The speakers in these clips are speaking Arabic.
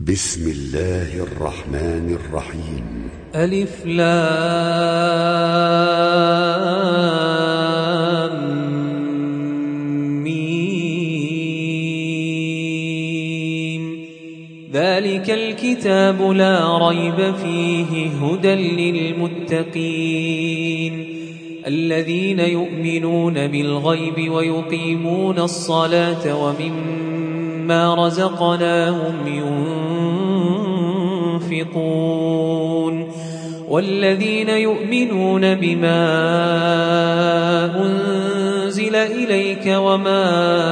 بسم الله الرحمن الرحيم. ألف لام ميم. ذلك الكتاب لا ريب فيه هدى للمتقين الذين يؤمنون بالغيب ويقيمون الصلاة ومما رزقناهم ينفقون والذين يؤمنون بما أنزل إليك وما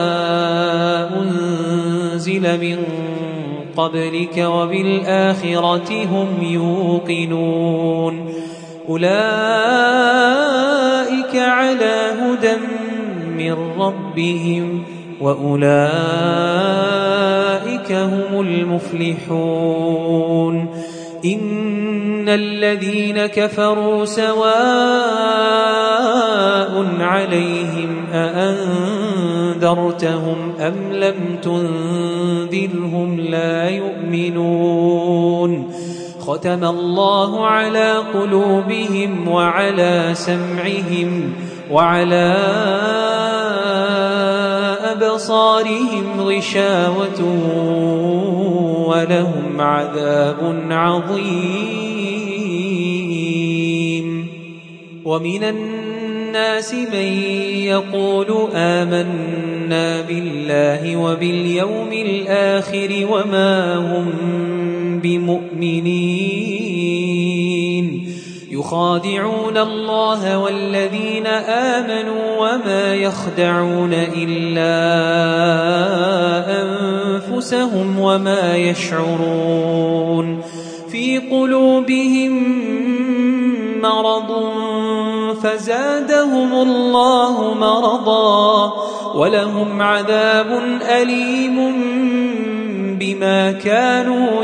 أنزل من قبلك وبالآخرة هم يوقنون أولئك على هدى من ربهم وأولئك هم المفلحون. إن الذين كفروا سواء عليهم أأنذرتهم أم لم تنذرهم لا يؤمنون. ختم الله على قلوبهم وعلى سمعهم وعلى أبصارهم غشاوة ولهم عذاب عظيم. ومن الناس من يقول آمنا بالله وباليوم الآخر وما هم بمؤمنين يخادعون الله والذين آمنوا وما يخدعون إلا أنفسهم وما يشعرون. في قلوبهم مرض فزادهم الله مرضا ولهم عذاب أليم بما كانوا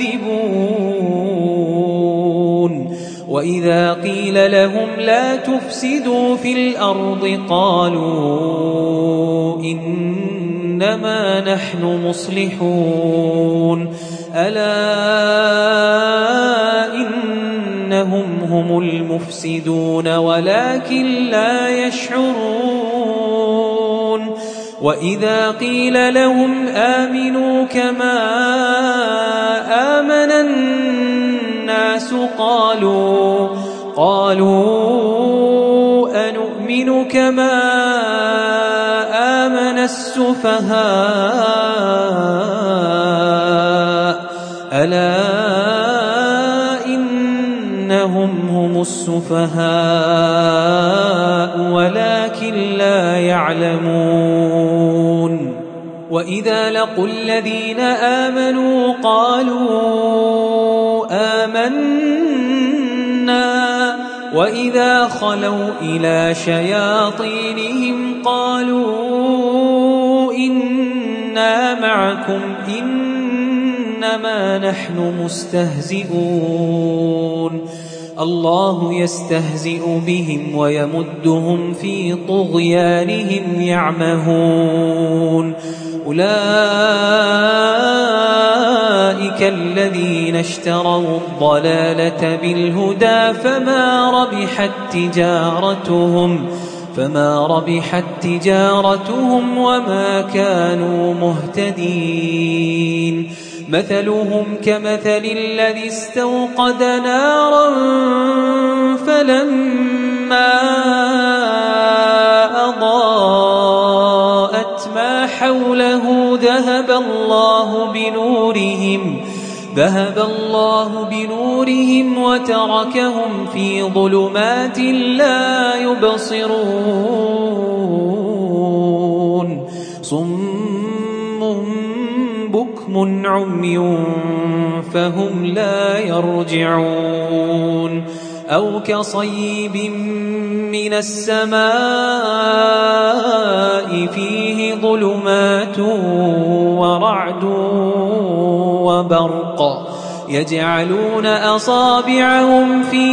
يكذبون. وإذا قيل لهم لا تفسدوا في الأرض قالوا إنما نحن مصلحون ألا إنهم هم المفسدون ولكن لا يشعرون. وإذا قيل لهم آمنوا كما آمن الناس قالوا أنؤمن كما آمن السفهاء ألا إنهم هم السفهاء ولكن لا يعلمون. وإذا لقوا الذين آمنوا قالوا آمنا وإذا خلوا إلى شياطينهم قالوا إنا معكم إنما نحن مستهزئون. الله يستهزئ بهم ويمدهم في طغيانهم يعمهون. أولئك الذين اشتروا الضلالة بالهدى فما ربحت تجارتهم وما كانوا مهتدين. مثلهم كمثل الذي استوقد نارا فلما أضاءت ما حوله ذهب الله بنورهم وتركهم في ظلمات لا يبصرون. صم بكم عمي فهم لا يرجعون. أو كصيب من السماء فيه ظلمات ورعد وبرق يجعلون أصابعهم في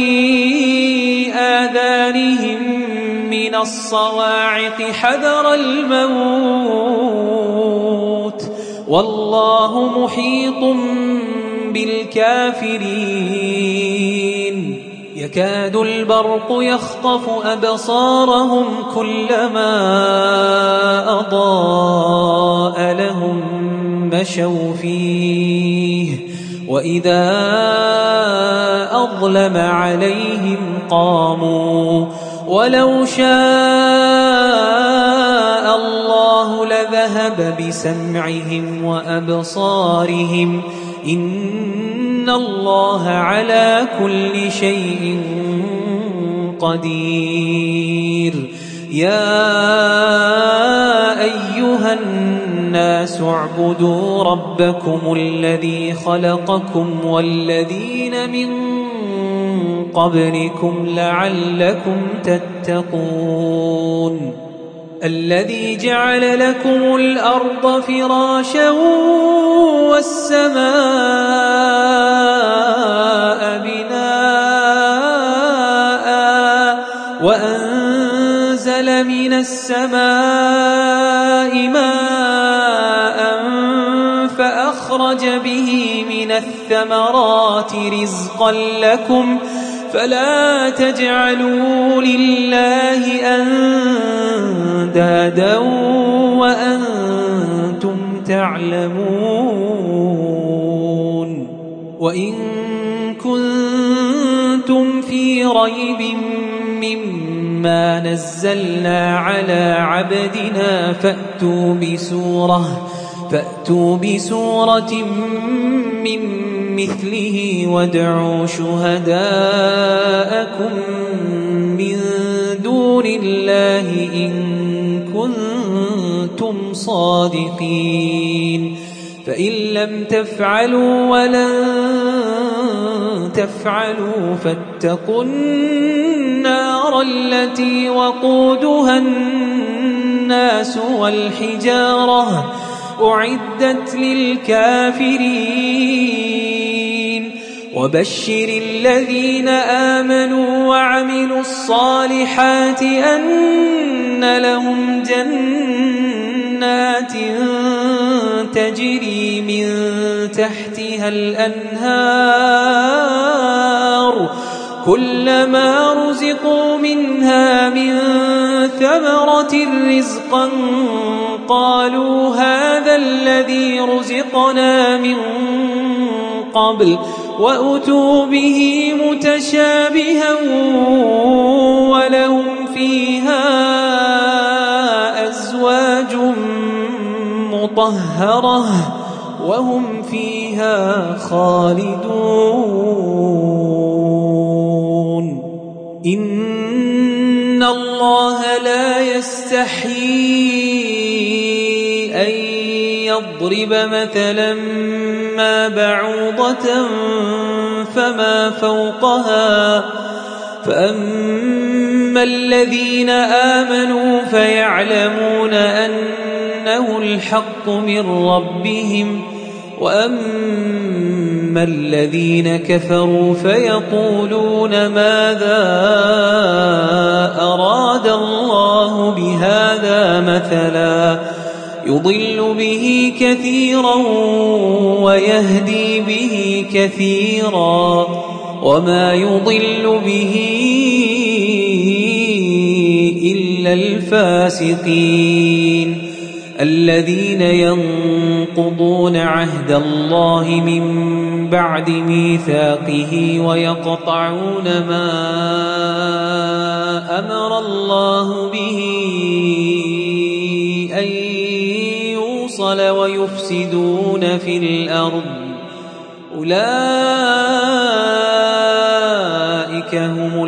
آذانهم من الصواعق حذر الموت والله والله محيط بالكافرين يكاد البرق يخطف أبصارهم كلما أضاء لهم مشوا فيه وإذا أظلم عليهم قاموا ولو شاء الله لذهب بسمعهم وأبصارهم إن الله على كل شيء قدير يا أيها الناس اعبدوا ربكم الذي خلقكم والذين من قبلكم لعلكم تتقون الذي جعل لكم الأرض فراشا والسماء بناء وأنزل من السماء ماء فأخرج به من الثمرات رزقا لكم فلا تجعلوا لله أندادا وأنتم تعلمون وإن كنتم في ريب مما نزلنا على عبدنا فأتوا بسورة من مثله وادعوا شهداءكم من دون الله إن كنتم صادقين فإن لم تفعلوا ولن تفعلوا فاتقوا النار التي وقودها الناس والحجارة أعدت للكافرين وبشر الذين آمنوا وعملوا الصالحات أن لهم جنات تجري من تحتها الأنهار كلما رزقوا منها من ثمرة رزقا قالوا هذا الذي رزقنا من قبل وأتوا به متشابها ولهم فيها أزواج مطهرة وهم فيها خالدون إن الله لا يستحيي أن يضرب مثلا ما بعوضة فما فوقها فأما الذين آمنوا فيعلمون أنه الحق من ربهم وأما الذين كفروا فيقولون ماذا أراد الله بهذا مثلا يضل به كثيرا ويهدي به كثيرا وما يضل به إلا الفاسقين الذين ينقضون عهد الله من بعد ميثاقه ويقطعون ما أمر الله به أن يوصل ويفسدون في الأرض أولئك هم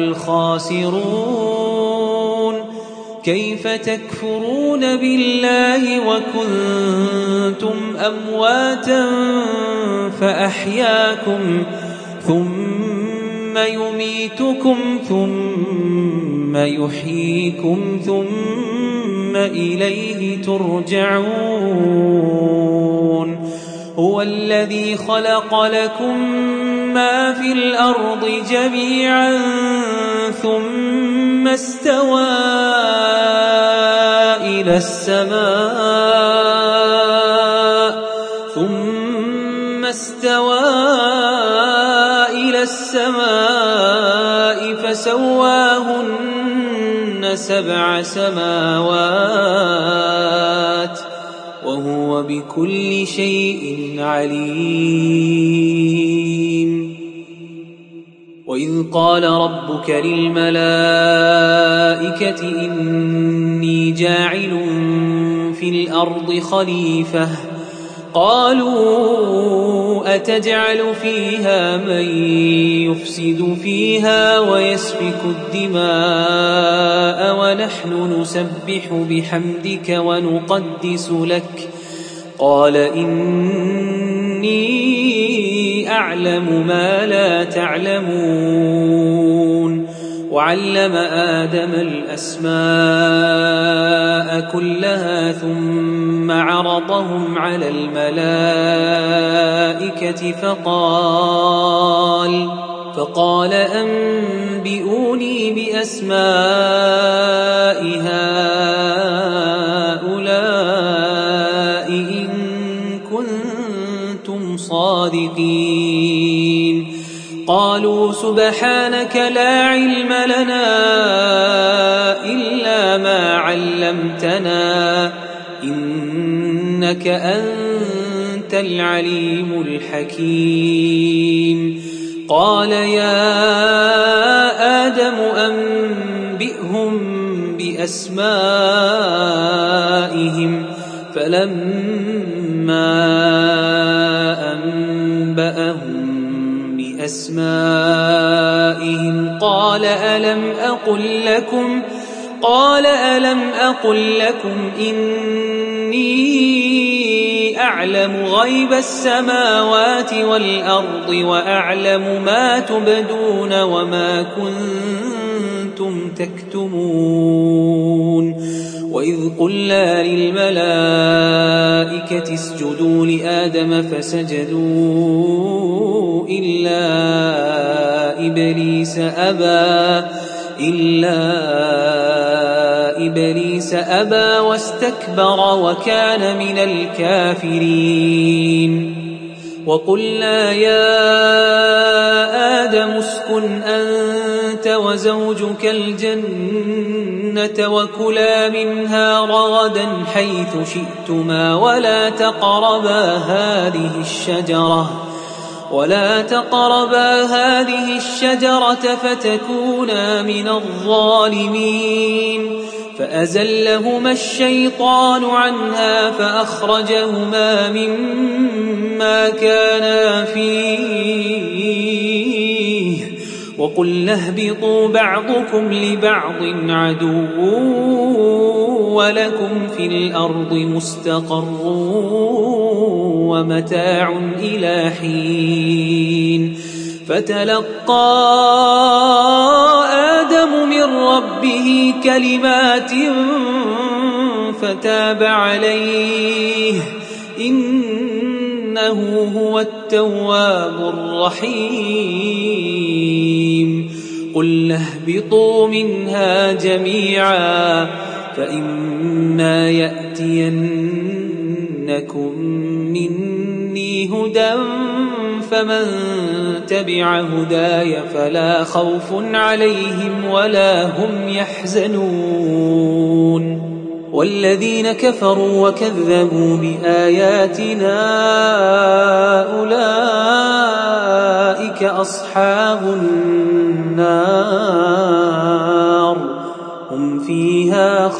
الخاسرون كيف تكفرون بالله وكنتم أمواتا فأحياكم ثم يميتكم ثم يحييكم ثم إليه ترجعون هو الذي خلق لكم ما في الأرض جميعا ثم استوى إلى السماء ثم استوى إلى السماء فسواهن 7 سماوات وهو بكل شيء عليم. وإذ قال ربك للملائكة إني جاعل في الأرض خليفة قالوا أتجعل فيها من يفسد فيها ويسفك الدماء ونحن نسبح بحمدك ونقدس لك قال إني أعلم ما لا تعلمون. وعلم آدم الأسماء كلها ثم عرضهم على الملائكة فقال أنبئوني بأسماء هؤلاء إن كنتم صادقين. قالوا سبحانك لا علم لنا إلا ما علمتنا إنك أنت العليم الحكيم. قال يا آدم أنبئهم بأسمائهم فلما أنبأهم بأسمائهم قال ألم أقل لكم إني أعلم غيب السماوات والأرض وأعلم ما تبدون وما كنتم تكتمون. وإذ قلنا للملائكة اسجدوا لآدم فسجدوا إلا إبليس أبى واستكبر وكان من الكافرين. وقلنا يا آدم اسكن أنت وزوجك الجنة وكلا منها رغدا حيث شئتما ولا تقربا هذه الشجرة فتكونا من الظالمين. فأزلهما الشيطان عنها فأخرجهما مما كانا فيه وقلنا اهبطوا بعضكم لبعض عدو ولكم في الأرض مستقر ومتاع إلى حين. فتلقى آدم من ربه كلمات فتاب عليه إنه هو التواب الرحيم. قلنا اهبطوا منها جميعا فإما يأتينكم مني هدى فمن تبع هداي فلا خوف عليهم ولا هم يحزنون. والذين كفروا وكذبوا بآياتنا أولئك أصحاب النار هم فيها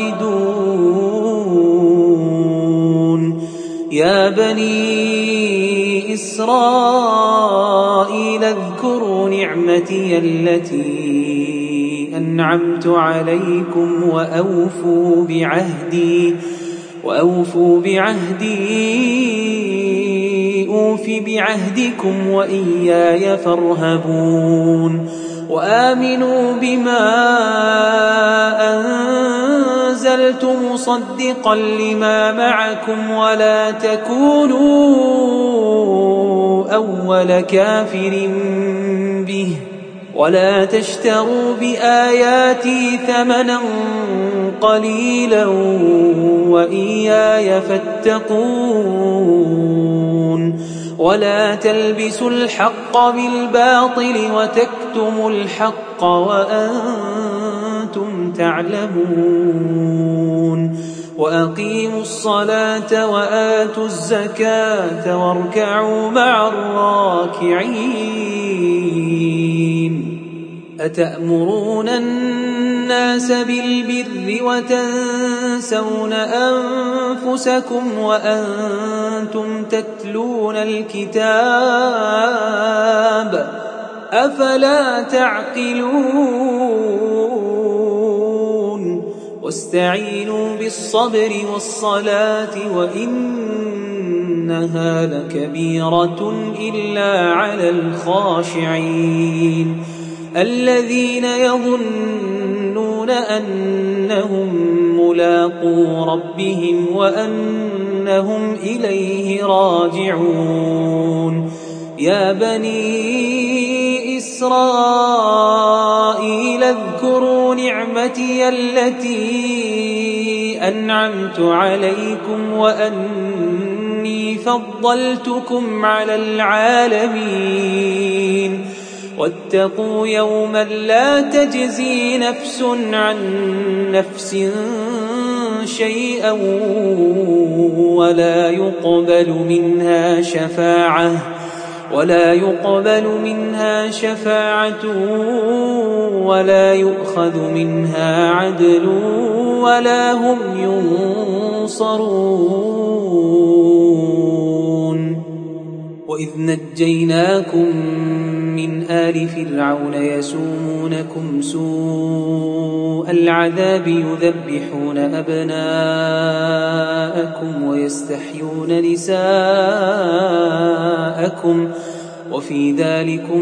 خالدون. يا بني إسرائيل اذكروا نعمتي التي أنعمت عليكم وأوفوا بعهدي أوف بعهدكم وإياي فارهبون. وآمنوا بما أنزلت مصدقا لما معكم ولا تكونوا أول كافر به ولا تشتروا بآياتي ثمنا قليلا وإياي فاتقون. ولا تلبسوا الحق بالباطل وتكتموا الحق وأنتم تعلمون وأقيموا الصلاة وآتوا الزكاة واركعوا مع الراكعين أتأمرون الناس بالبر وتنسون أنفسكم وأنتم تتلون الكتاب أفلا تعقلون واستعينوا بالصبر والصلاة وإنها لكبيرة إلا على الخاشعين الذين يظنون أنهم ملاقو ربهم وأنهم إليه راجعون يا بني إسرائيل اذكروا نعمتي التي أنعمت عليكم وأني فضلتكم على العالمين واتقوا يوما لا تجزي نفس عن نفس شيئا ولا يقبل منها شفاعة ولا يؤخذ منها عدل ولا هم ينصرون وإذ نجيناكم من آل فرعون يسومونكم سوء العذاب يذبحون أبناءكم ويستحيون نساءكم وفي ذلكم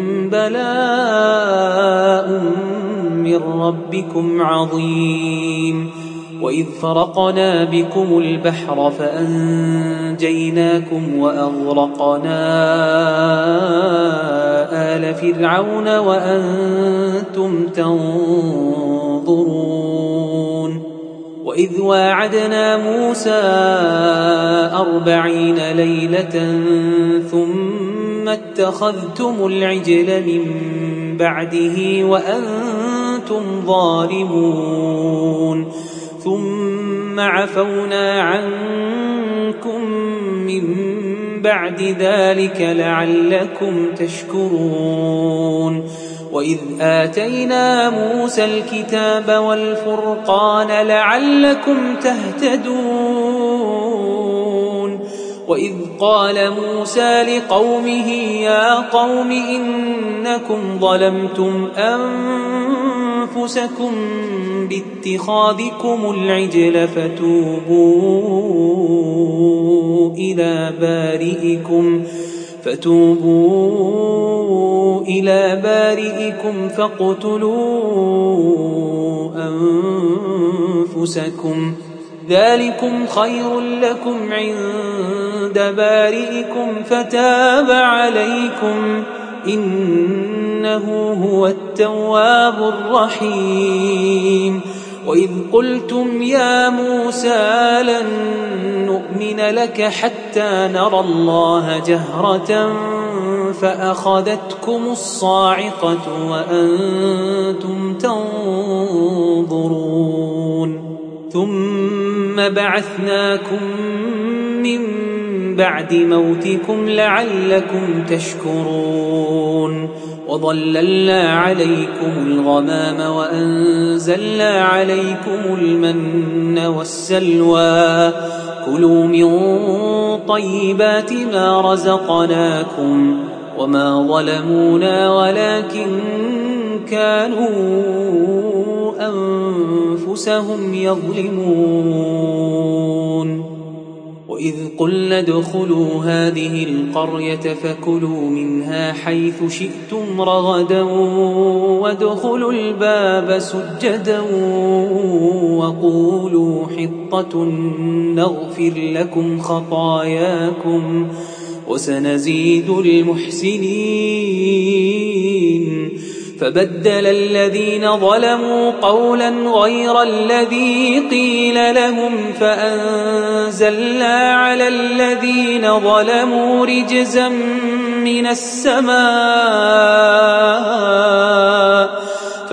بلاء من ربكم عظيم وإذ فرقنا بكم البحر فأنجيناكم وأغرقنا آل فرعون وأنتم تنظرون وإذ واعدنا موسى 40 ليلة ثم اتخذتم العجل من بعده وأنتم ظالمون ثم عفونا عنكم من بعد ذلك لعلكم تشكرون وإذ آتينا موسى الكتاب والفرقان لعلكم تهتدون وإذ قال موسى لقومه يا قوم إنكم ظلمتم أنفسكم باتخاذكم العجل فتوبوا إلى بارئكم فاقتلوا أنفسكم ذلكم خير لكم عند بارئكم فتاب عليكم إنه هو التواب الرحيم وإذ قلتم يا موسى لن نؤمن لك حتى نرى الله جهرة فأخذتكم الصاعقة وأنتم تنظرون ثم بعثناكم من بعد موتكم لعلكم تشكرون وظللنا عليكم الغمام وأنزلنا عليكم المن والسلوى كلوا من طيبات ما رزقناكم وما ظلمونا ولكن كانوا أنفسهم يظلمون وإذ قلنا ادخلوا هذه القرية فكلوا منها حيث شئتم رغدا وادخلوا الباب سجدا وقولوا حطة نغفر لكم خطاياكم وسنزيد المحسنين فبدل الذين ظلموا قولا غير الذي قيل لهم فأنزلنا على الذين ظلموا رجزا من السماء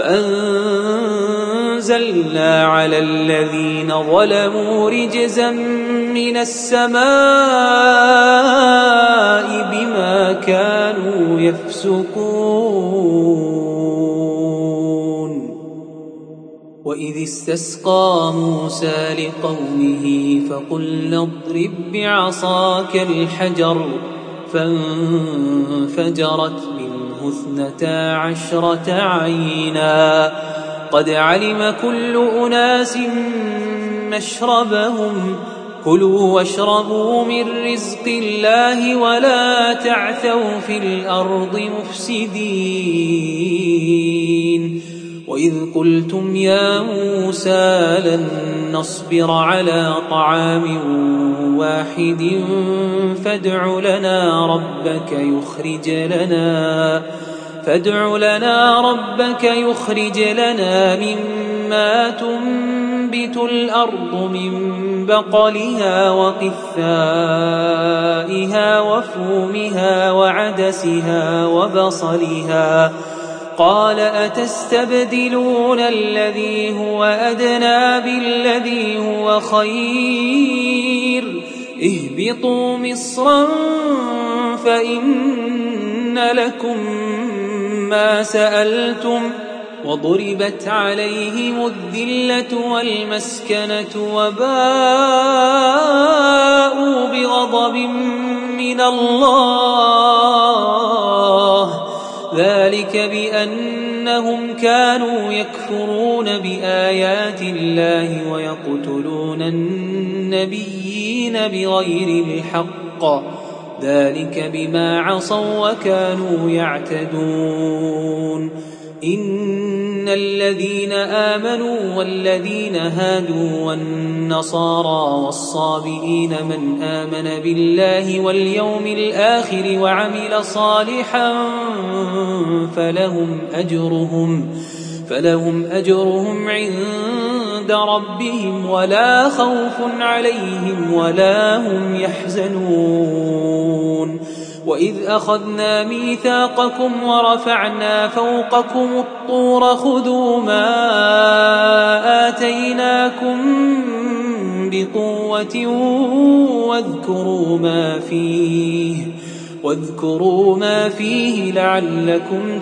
بما كانوا يفسقون. وإذ استسقى موسى لقومه فقلنا اضرب بعصاك الحجر فانفجرت منه 12 عينا قد علم كل أناس مشربهم كلوا واشربوا من رزق الله ولا تعثوا في الأرض مفسدين. وإذ قلتم يا موسى لن نصبر على طعام واحد فادع لنا ربك يخرج لنا مما تنبت الأرض من بقلها وقثائها وفومها وعدسها وبصلها قال أتستبدلون الذي هو أدنى بالذي هو خير اهبطوا مصرا فإن لكم ما سألتم وضربت عليهم الذلة والمسكنة وباءوا بغضب من الله ذلك بأنهم كانوا يكفرون بآيات الله ويقتلون النبيين بغير الحق ذلك بما عصوا وكانوا يعتدون. إن الذين آمنوا والذين هادوا والنصارى والصابئين من آمن بالله واليوم الآخر وعمل صالحا فلهم أجرهم عند ربهم ولا خوف عليهم ولا هم يحزنون. وإذ أخذنا ميثاقكم ورفعنا فوقكم الطور خذوا ما آتيناكم بقوة واذكروا ما فيه لعلكم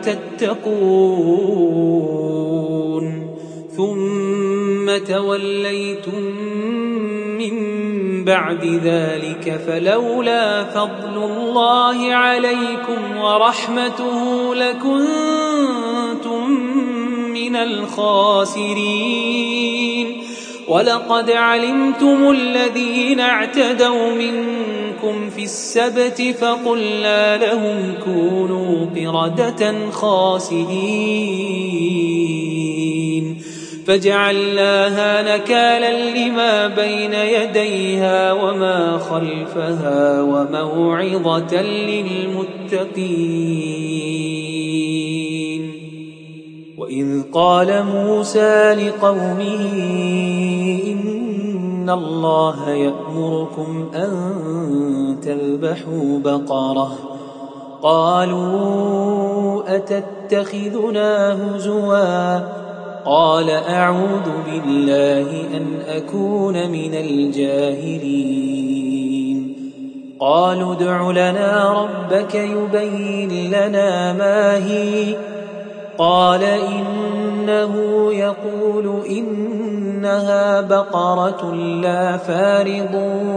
تتقون. ثم توليتم من بعد ذلك فلولا فضل الله عليكم ورحمته لكنتم من الخاسرين. ولقد علمتم الذين اعتدوا منكم في السبت فقلنا لهم كونوا قردة خاسئين فجعلناها نكالا لما بين يديها وما خلفها وموعظة للمتقين. وإذ قال موسى لقومه إن الله يأمركم أن تذبحوا بقرة قالوا أتتخذنا هزوا قال أعوذ بالله أن أكون من الجاهلين. قالوا ادع لنا ربك يبين لنا ما هي قال إنه يقول إنها بقرة لا فارض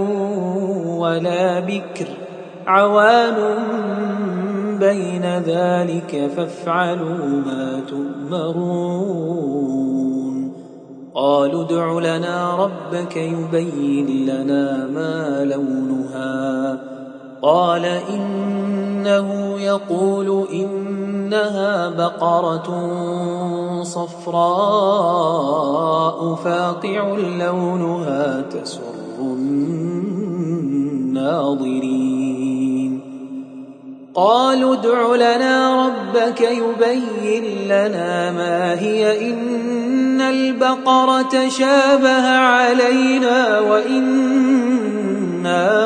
ولا بكر عوان بين ذلك فافعلوا ما تؤمرون. قالوا ادع لنا ربك يبين لنا ما لونها قال إنه يقول إنها بقرة صفراء فاقع لونها تسر الناظرين. قالوا ادع لنا ربك يبين لنا ما هي إن البقرة شابه علينا وإنا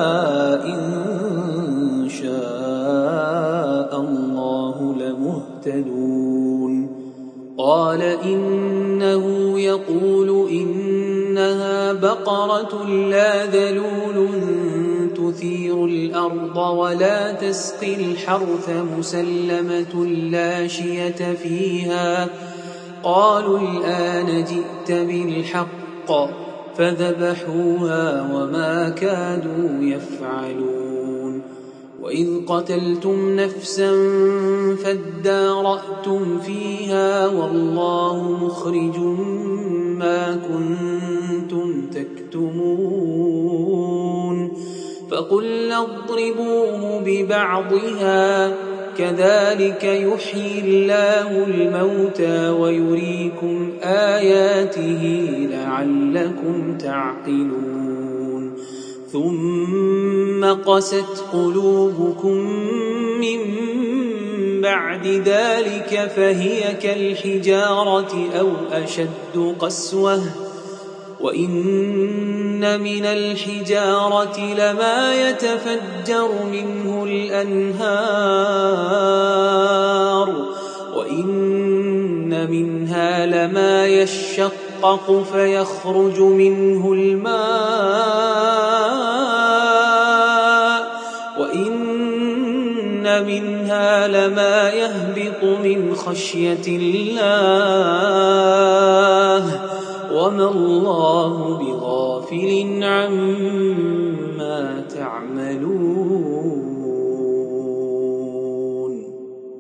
إن شاء الله لمهتدون قال إنه يقول إنها بقرة لا ذلول تثير الأرض ولا تسقي الحرث مسلمة لا شية فيها قالوا الآن جئت بالحق فذبحوها وما كادوا يفعلون وإذ قتلتم نفسا فادارأتم فيها والله مخرج ما كنتم تكتمون فقلنا اضربوه ببعضها كذلك يحيي الله الموتى ويريكم آياته لعلكم تعقلون ثم قست قلوبكم من بعد ذلك فهي كالحجارة أو أشد قسوة وإن من الحجارة لما يتفجر منه الأنهار وإن منها لما يشقق فيخرج منه الماء وإن منها لما يهبط من خشية الله وما الله بغافل عما تعملون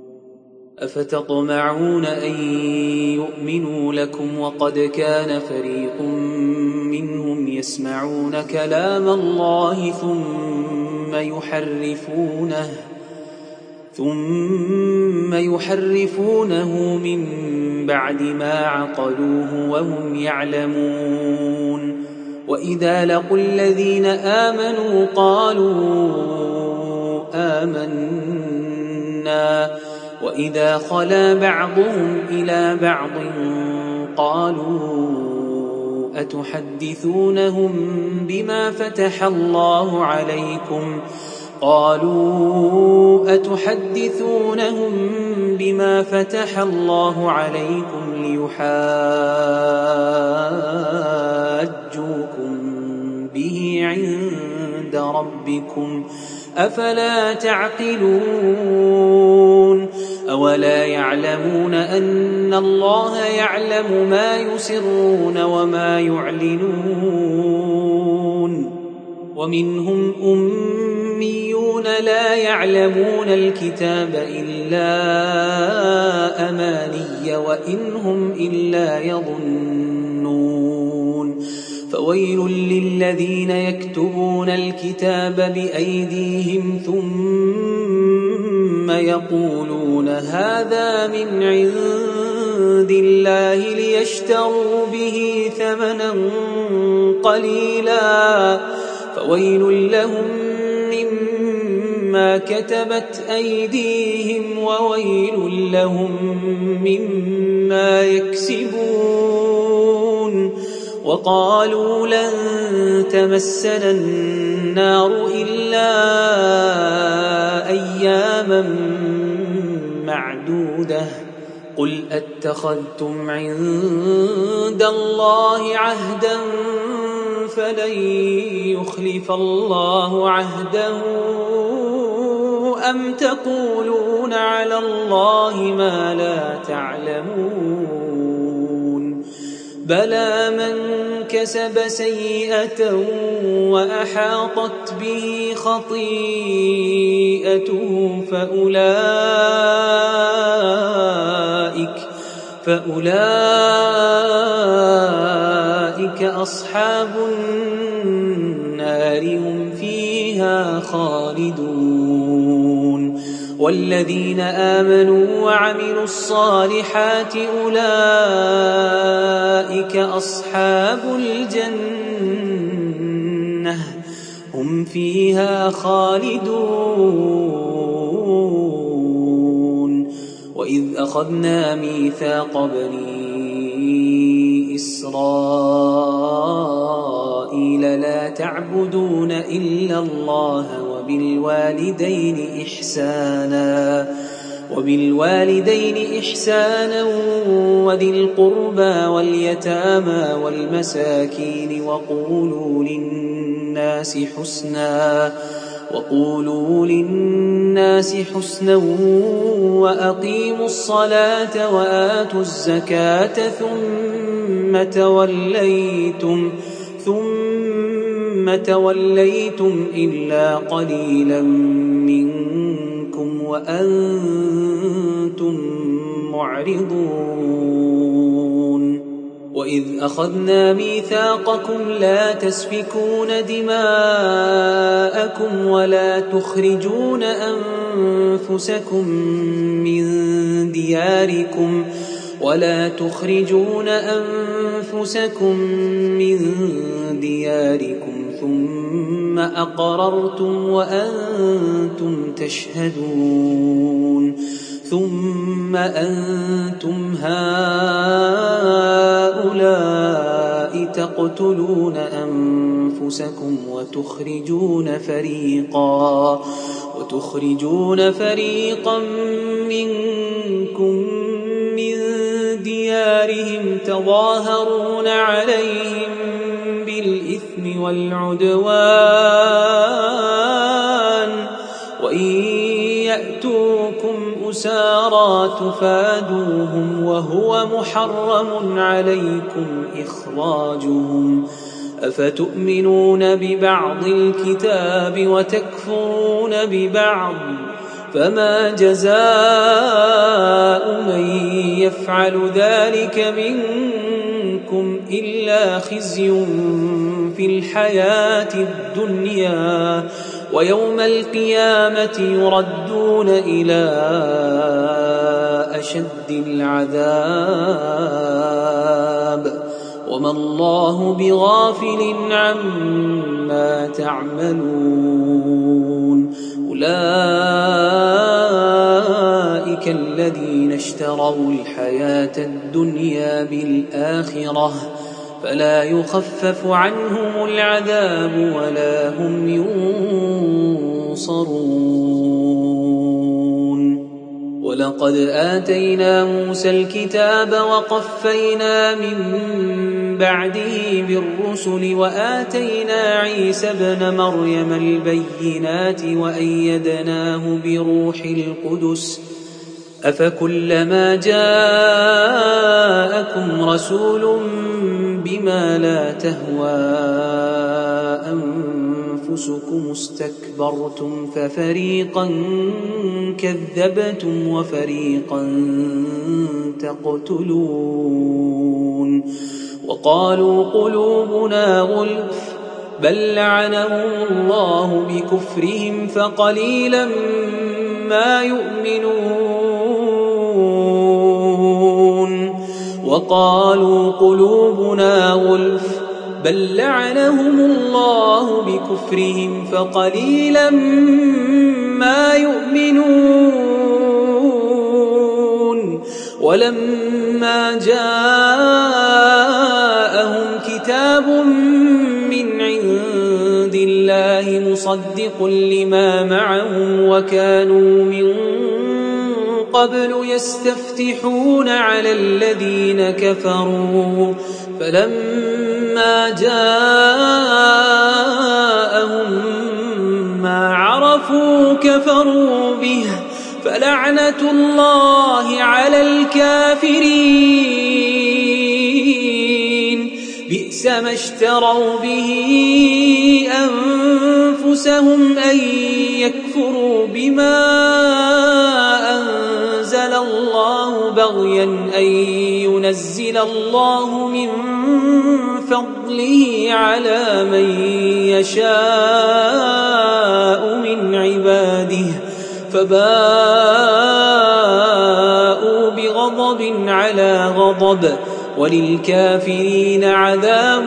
أفتطمعون أن يؤمنوا لكم وقد كان فريق منهم يسمعون كلام الله ثم يحرفونه من بعد ما عقلوه وهم يعلمون وإذا لقوا الذين آمنوا قالوا آمنا وإذا خلا بعضهم إلى بعض قالوا أتحدثونهم بما فتح الله عليكم ليحاجوكم به عند ربكم أفلا تعقلون أولا يعلمون أن الله يعلم ما يسرون وما يعلنون ومنهم أميون لا يعلمون الكتاب إلا أماني وإن هم إلا يظنون فويل للذين يكتبون الكتاب بأيديهم ثم يقولون هذا من عند الله ليشتروا به ثمنا قليلا فويل لهم مما كتبت أيديهم وويل لهم مما يكسبون وقالوا لن تمسنا النار إلا أياما معدودة قل أتخذتم عند الله عهدا فلن يخلف الله عهده أم تقولون على الله ما لا تعلمون بلى من كسب سيئة وأحاطت به خطيئته فأولئك أصحاب النار هم فيها خالدون والذين آمنوا وعملوا الصالحات أولئك أصحاب الجنة هم فيها خالدون وإذ أخذنا ميثاق بني إسرائيل لا تعبدون إلا الله وبالوالدين إحسانا وذي القربى واليتامى والمساكين وقولوا للناس حسنا وأقيموا الصلاة وآتوا الزكاة ثم توليتم إلا قليلا منكم وأنتم معرضون وإذ أخذنا ميثاقكم لا تسفكون دماءكم ولا تخرجون أنفسكم من دياركم ثم أقررتم وأنتم تشهدون ثم أنتم هؤلاء تقتلون أنفسكم وتخرجون فريقا منكم من ديارهم تظاهرون عليهم بالإثم والعدوان وإن يأتوكم أسارى تفادوهم وهو محرم عليكم إخراجهم أفتؤمنون ببعض الكتاب وتكفرون ببعض فما جزاء من يفعل ذلك منكم إلا خزي في الحياة الدنيا ويوم القيامة يردون إلى أشد العذاب وما الله بغافل عما تعملون أولئك الذين اشتروا الحياة الدنيا بالآخرة فلا يخفف عنهم العذاب ولا هم ينصرون ولقد آتينا موسى الكتاب وقفينا من بعده بالرسل وآتينا عيسى ابن مريم البينات وأيدناه بروح القدس أفكلما جاءكم رسول بما لا تهوى أنفسكم استكبرتم ففريقا كذبتم وفريقا تقتلون وقالوا قلوبنا غلف بل لعنهم الله بكفرهم فقليلا ما يؤمنون وقالوا قلوبنا غلف بل لعنهم الله بكفرهم فقليلا ما يؤمنون ولما جاءهم كتاب من عند الله مصدق لما معهم وكانوا من قبل يستفتحون على الذين كفروا فلما جاءهم ما عرفوا كفروا به فلعنة الله على الكافرين بئس ما اشتروا به أنفسهم أن يكفروا بما أنزل الله بغيا أن ينزل الله من فضله على من يشاء من عباده فباءوا بغضب على غضب وللكافرين عذاب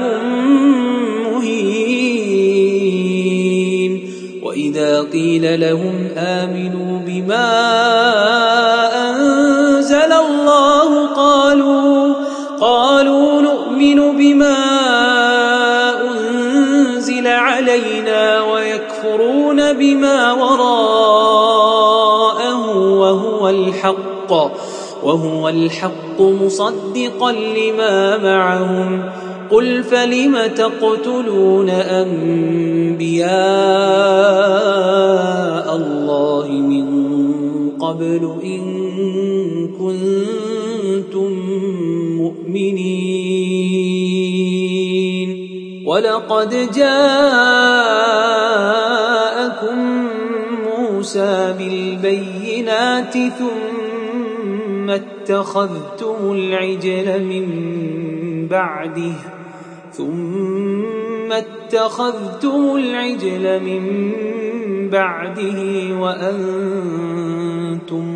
مهين وإذا قيل لهم آمنوا بما أنزل الحق مصدقا لما معهم. قل فلم تقتلون أنبياء الله من قبل إن كنتم مؤمنين؟ ولقد جاءكم موسى بالبينات ثم اتخذتم العجل من بعده وأنتم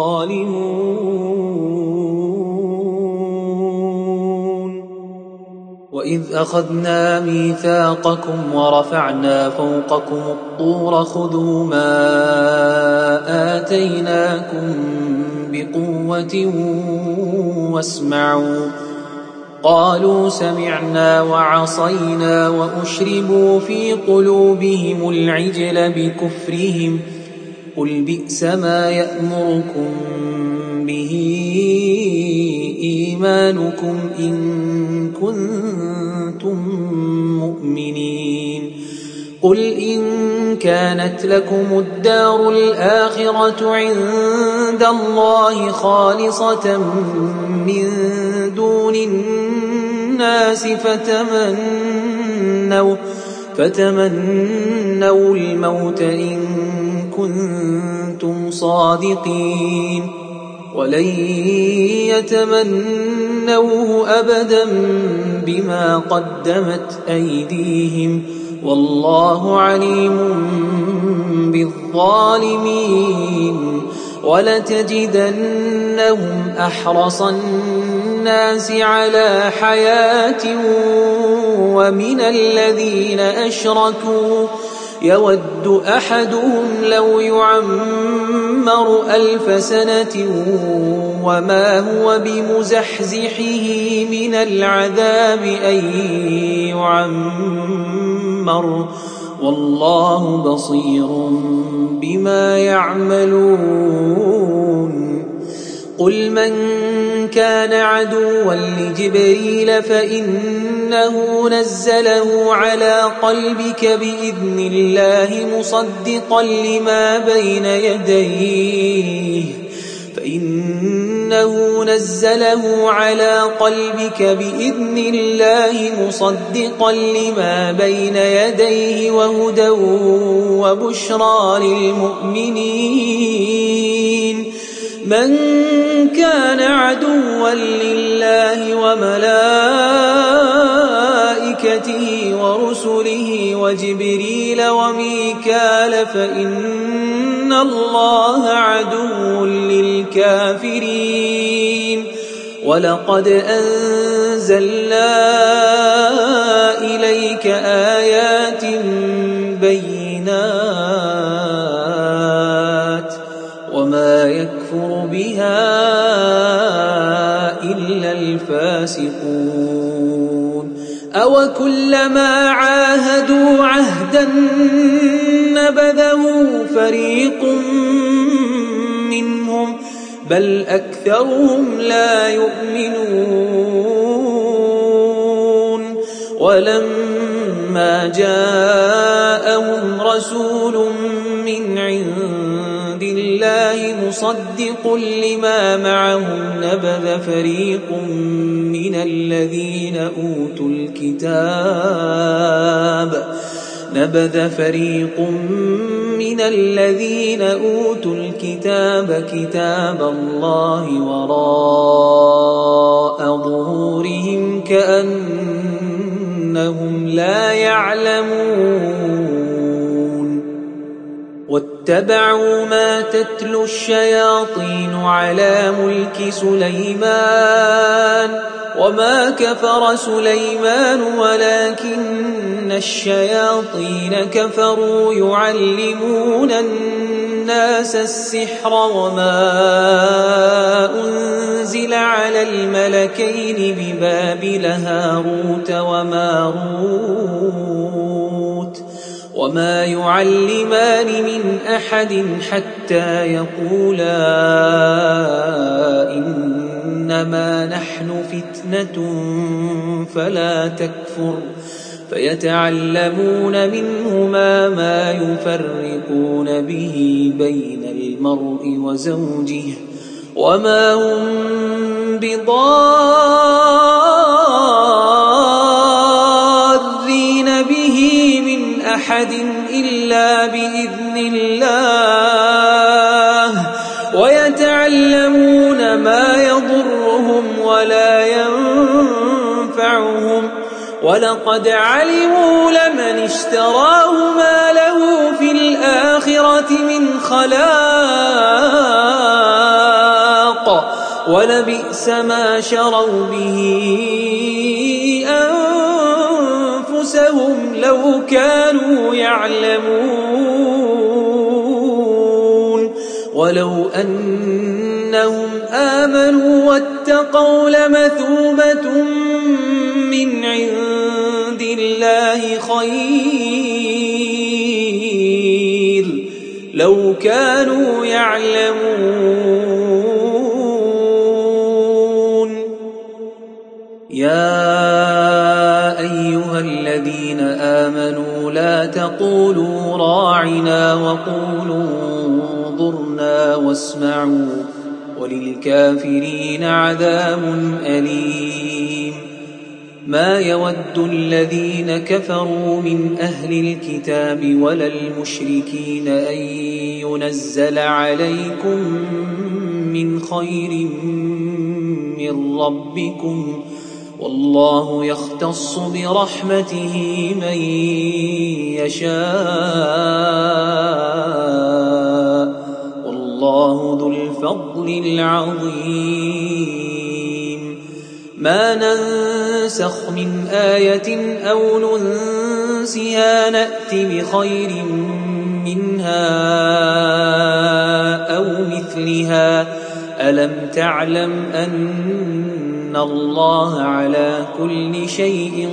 ظالمون. وإذ أخذنا ميثاقكم ورفعنا فوقكم الطور خذوا ما آتيناكم بقوة واسمعوا. قالوا سمعنا وعصينا وأشربوا في قلوبهم العجل بكفرهم. قل بئس ما يأمركم به إيمانكم إن كنتم مؤمنين. قل إن كانت لكم الدار الآخرة عند الله خالصة من دون الناس فتمنوا الموت إن كنتم صادقين. ولن يتمنوه أبدا بما قدمت أيديهم والله عليم بالظالمين. ولتجدنهم أحرص الناس على حياة ومن الذين أشركوا يود أحدهم لو يعمر 1000 سنة وما هو بمزحزحه من العذاب أن يعمر والله بصير بما يعملون. قل من كان عدوا لجبريل فإنه نزله على قلبك بإذن الله مصدقا لما بين يديه وهدى وبشرى للمؤمنين. من كان عدوا لله وملائكته ورسله وجبريل وميكال فإن الله عدو للكافرين. ولقد أنزلنا إليك آيات بينات وما يكفر بها إلا الفاسقون. أوكلما عاهدوا عهدا نبذه فريق منهم بل أكثرهم لا يؤمنون. ولما جاءهم رسول من عند الله مصدق لما معهم نبذ فريق من الذين أوتوا الكتاب كتاب الله وراء ظهورهم كأنهم لا يعلمون. واتبعوا ما تتلو الشياطين على ملك سليمان وما كفر سليمان ولكن الشياطين كفروا يعلمون الناس السحر وما أنزل على الملكين ببابل هاروت وماروت وما يعلمان من أحد حتى يقولا إنما نحن فتنة فلا تكفر فيتعلمون منهما ما يفرقون به بين المرء وزوجه وما هم بضارين به من أحد إلا بإذن الله ويتعلمون ما يضرهم ولا ينفعهم ولقد علموا لمن اشتراه ما له في الآخرة من خلاق ولبئس ما شروا به أنفسهم لو كانوا يعلمون ولو أنهم آمنوا واتقوا لمثوبة من عند الله خير لو كانوا يعلمون. يا أيها الذين آمنوا لا تقولوا راعنا وقولوا انظرنا واسمعوا وللكافرين عذاب أليم. ما يود الذين كفروا من أهل الكتاب ولا المشركين أن ينزل عليكم من خير من ربكم والله يختص برحمته من يشاء والله ذو الفضل العظيم. ما ننسخ من آية أو ننسها نأت بخير منها أو مثلها ألم تعلم أن الله على كل شيء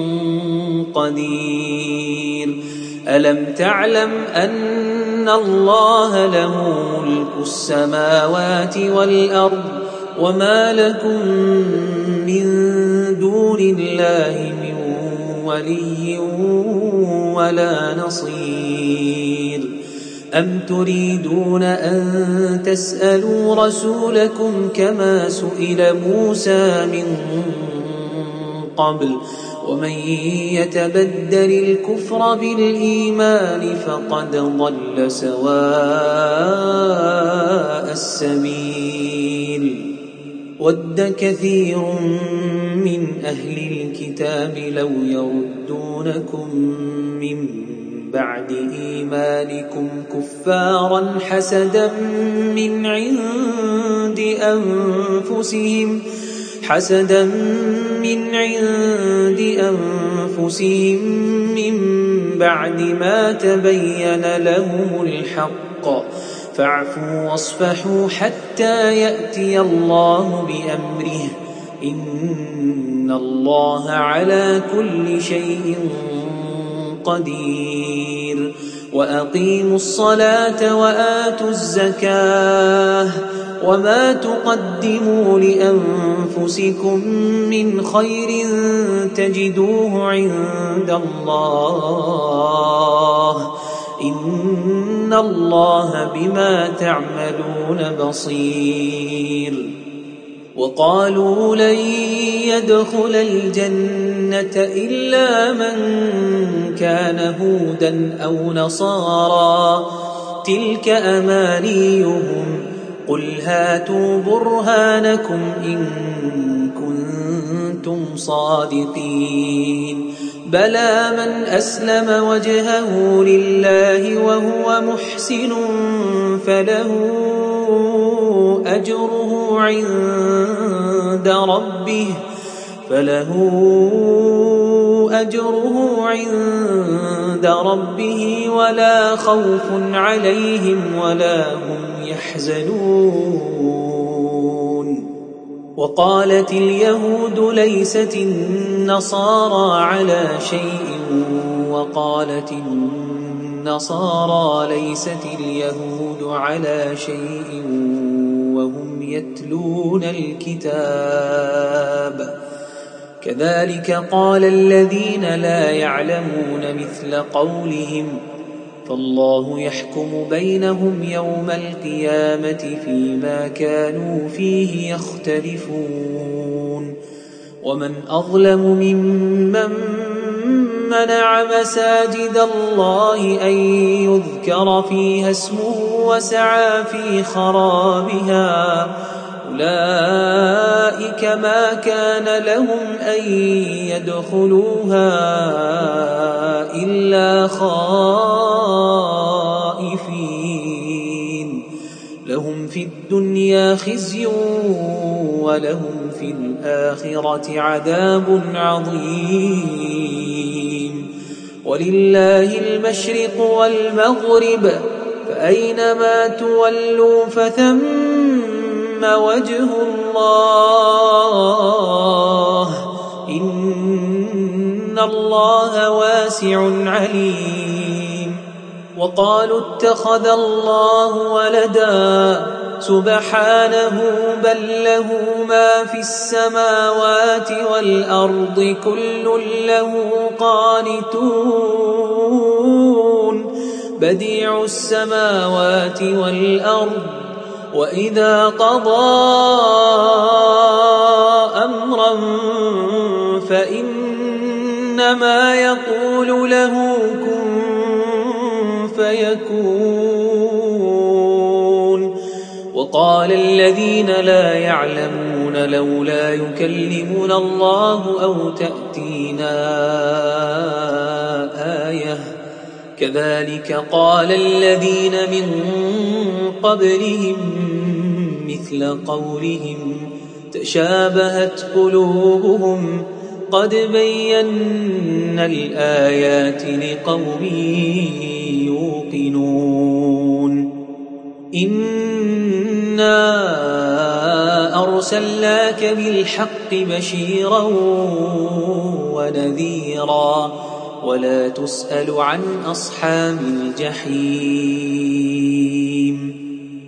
قدير ألم تعلم أن الله له ملك السماوات والأرض وما لكم من دون الله من ولي ولا نصير. أم تريدون أن تسألوا رسولكم كما سئل موسى من قبل ومن يتبدل الكفر بالإيمان فقد ضل سواء السبيل. ود كثير من أهل الكتاب لو يردونكم من بعد إيمانكم كفارا حسدا من عند أنفسهم من بعد ما تبين لهم الحق فاعفوا واصفحوا حتى يأتي الله بأمره إن الله على كل شيء قدير. وأقيموا الصلاة وآتوا الزكاة وما تقدموا لأنفسكم من خير تجدوه عند الله إن الله بما تعملون بصير. وقالوا لن يدخل الجنة إلا من كان هودا أو نصارى تلك أمانيهم قل هاتوا برهانكم إن كنتم صادقين. بلى من أسلم وجهه لله وهو محسن فله أجره عند ربه ولا خوف عليهم ولا هم يحزنون. وقالت اليهود ليست النصارى على شيء وقالت النصارى ليست اليهود على شيء وهم يتلون الكتاب كذلك قال الذين لا يعلمون مثل قولهم فالله يحكم بينهم يوم القيامة فيما كانوا فيه يختلفون ومن أظلم ممن منع مساجد الله أن يذكر فيها اسمه وسعى في خرابها أولئك ما كان لهم أن يدخلوها إلا خائفين لهم في الدنيا خزي ولهم في الآخرة عذاب عظيم ولله المشرق والمغرب فأينما تولوا فثم وجه الله إن الله واسع عليم وقالوا اتخذ الله ولدا سبحانه بل له ما في السماوات والأرض كل له قانتون بديع السماوات والأرض وإذا قضى أمرا فإنما يقول له كن فيكون وقال الذين لا يعلمون لولا يكلمنا الله أو تأتينا آية كذلك قال الذين من قبلهم مثل قولهم تشابهت قلوبهم قد بينا الآيات لقوم يوقنون إنا أرسلناك بالحق بشيرا ونذيرا ولا تسأل عن أصحاب الجحيم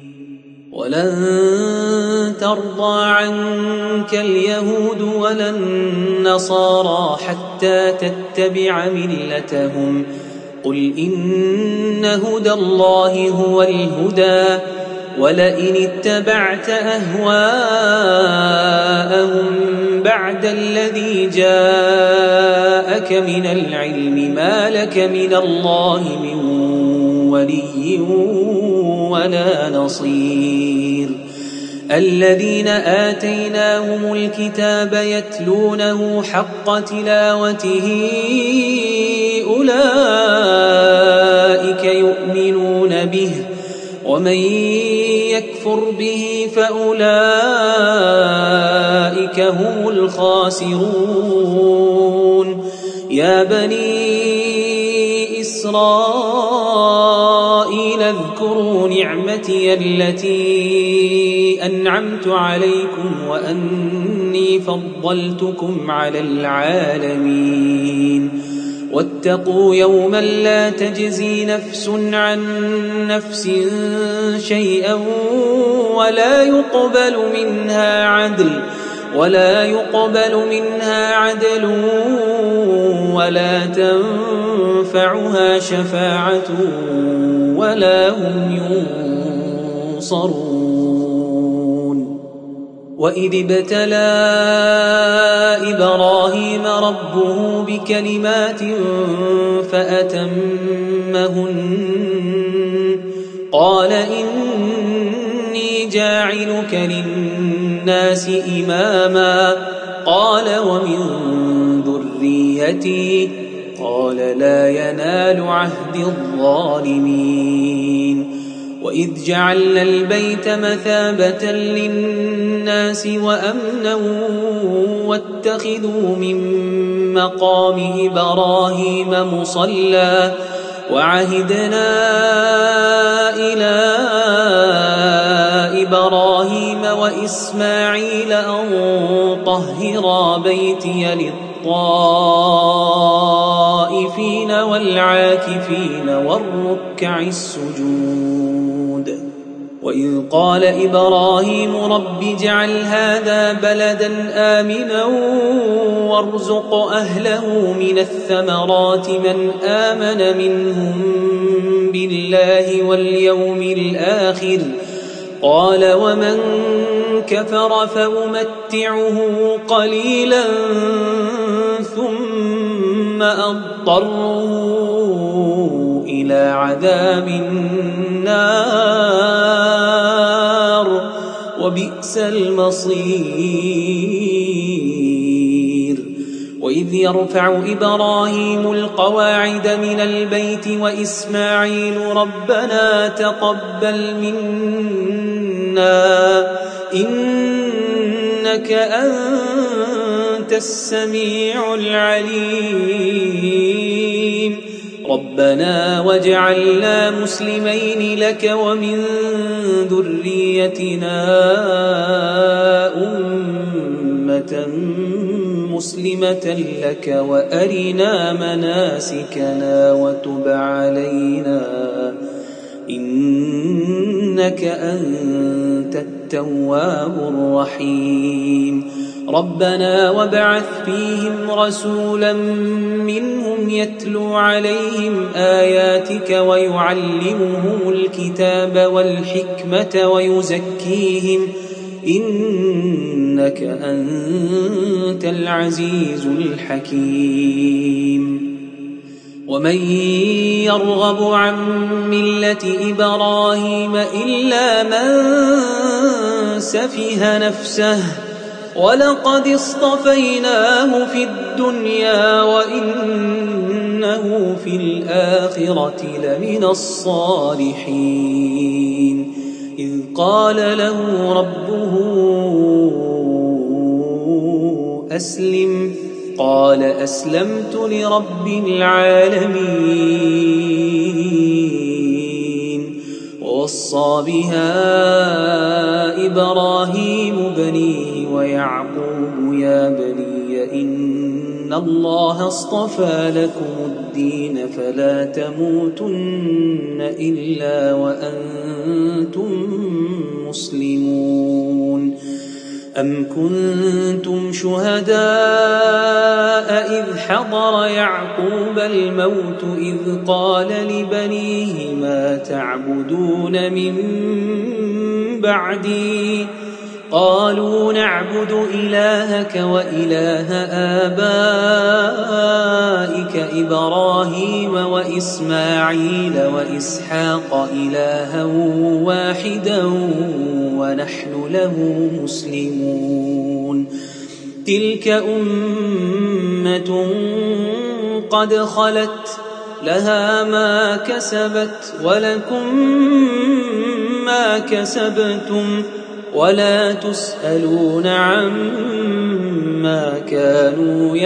ولن ترضى عنك اليهود ولا النصارى حتى تتبع ملتهم قل إن هدى الله هو الهدى ولئن اتبعت أهواءهم بعد الذي جاءك من العلم ما لك من الله من ولي ولا نصير الذين آتيناهم الكتاب يتلونه حق تلاوته أولئك يؤمنون به ومن يكفر به فأولئك هم الخاسرون يا بني إسرائيل اذكروا نعمتي التي أنعمت عليكم وأني فضلتكم على العالمين واتقوا يوما لا تجزي نفس عن نفس شيئا ولا يقبل منها عدل ولا تنفعها شفاعة ولا هم ينصرون وإذ ابتلى إبراهيم ربه بكلمات فأتمهن قال إني جاعلك للناس إماما قال ومن ذريتي قال لا ينال عهد الظالمين وإذ جعلنا البيت مثابة للناس وأمنا واتخذوا من مقام إبراهيم مصلى وعهدنا إلى إبراهيم وإسماعيل أن طهرا بيتي للطائفين والطوافين والعاكفين والركع السجود. وإذ قال إبراهيم رب اجعل هذا بلدا آمنا وارزق أهله من الثمرات من آمن منهم بالله واليوم الآخر قال ومن كفر فأمتعه قليلا ثم أضطره إلى عذاب النار وبئس المصير. وإذ يرفع إبراهيم القواعد من البيت وإسماعيل ربنا تقبل منا إنك أنت السميع العليم ربنا واجعلنا مسلمين لك ومن ذريتنا أمة مسلمة لك وأرنا مناسكنا وتب علينا إنك أنت التواب الرحيم. ربنا وابعث فيهم رسولا منهم يتلو عليهم آياتك ويعلمهم الكتاب والحكمة ويزكيهم إنك أنت العزيز الحكيم. ومن يرغب عن ملة إبراهيم إلا من سفه نفسه ولقد اصطفيناه في الدنيا وإنه في الآخرة لمن الصالحين. إذ قال له ربه أسلم قال أسلمت لرب العالمين. ووصى بها إبراهيم بنيه ويعقوب يا بني إن الله اصطفى لكم الدين فلا تموتن إلا وأنتم مسلمون. أم كنتم شهداء إذ حضر يعقوب الموت إذ قال لبنيه ما تعبدون من بعدي قالوا نعبد إلهك وإله آبائك إبراهيم وإسماعيل وإسحاق إلها واحدا ونحن له مسلمون. تلك أمة قد خلت لها ما كسبت ولكم ما كسبتم ولا تسألون عما كانوا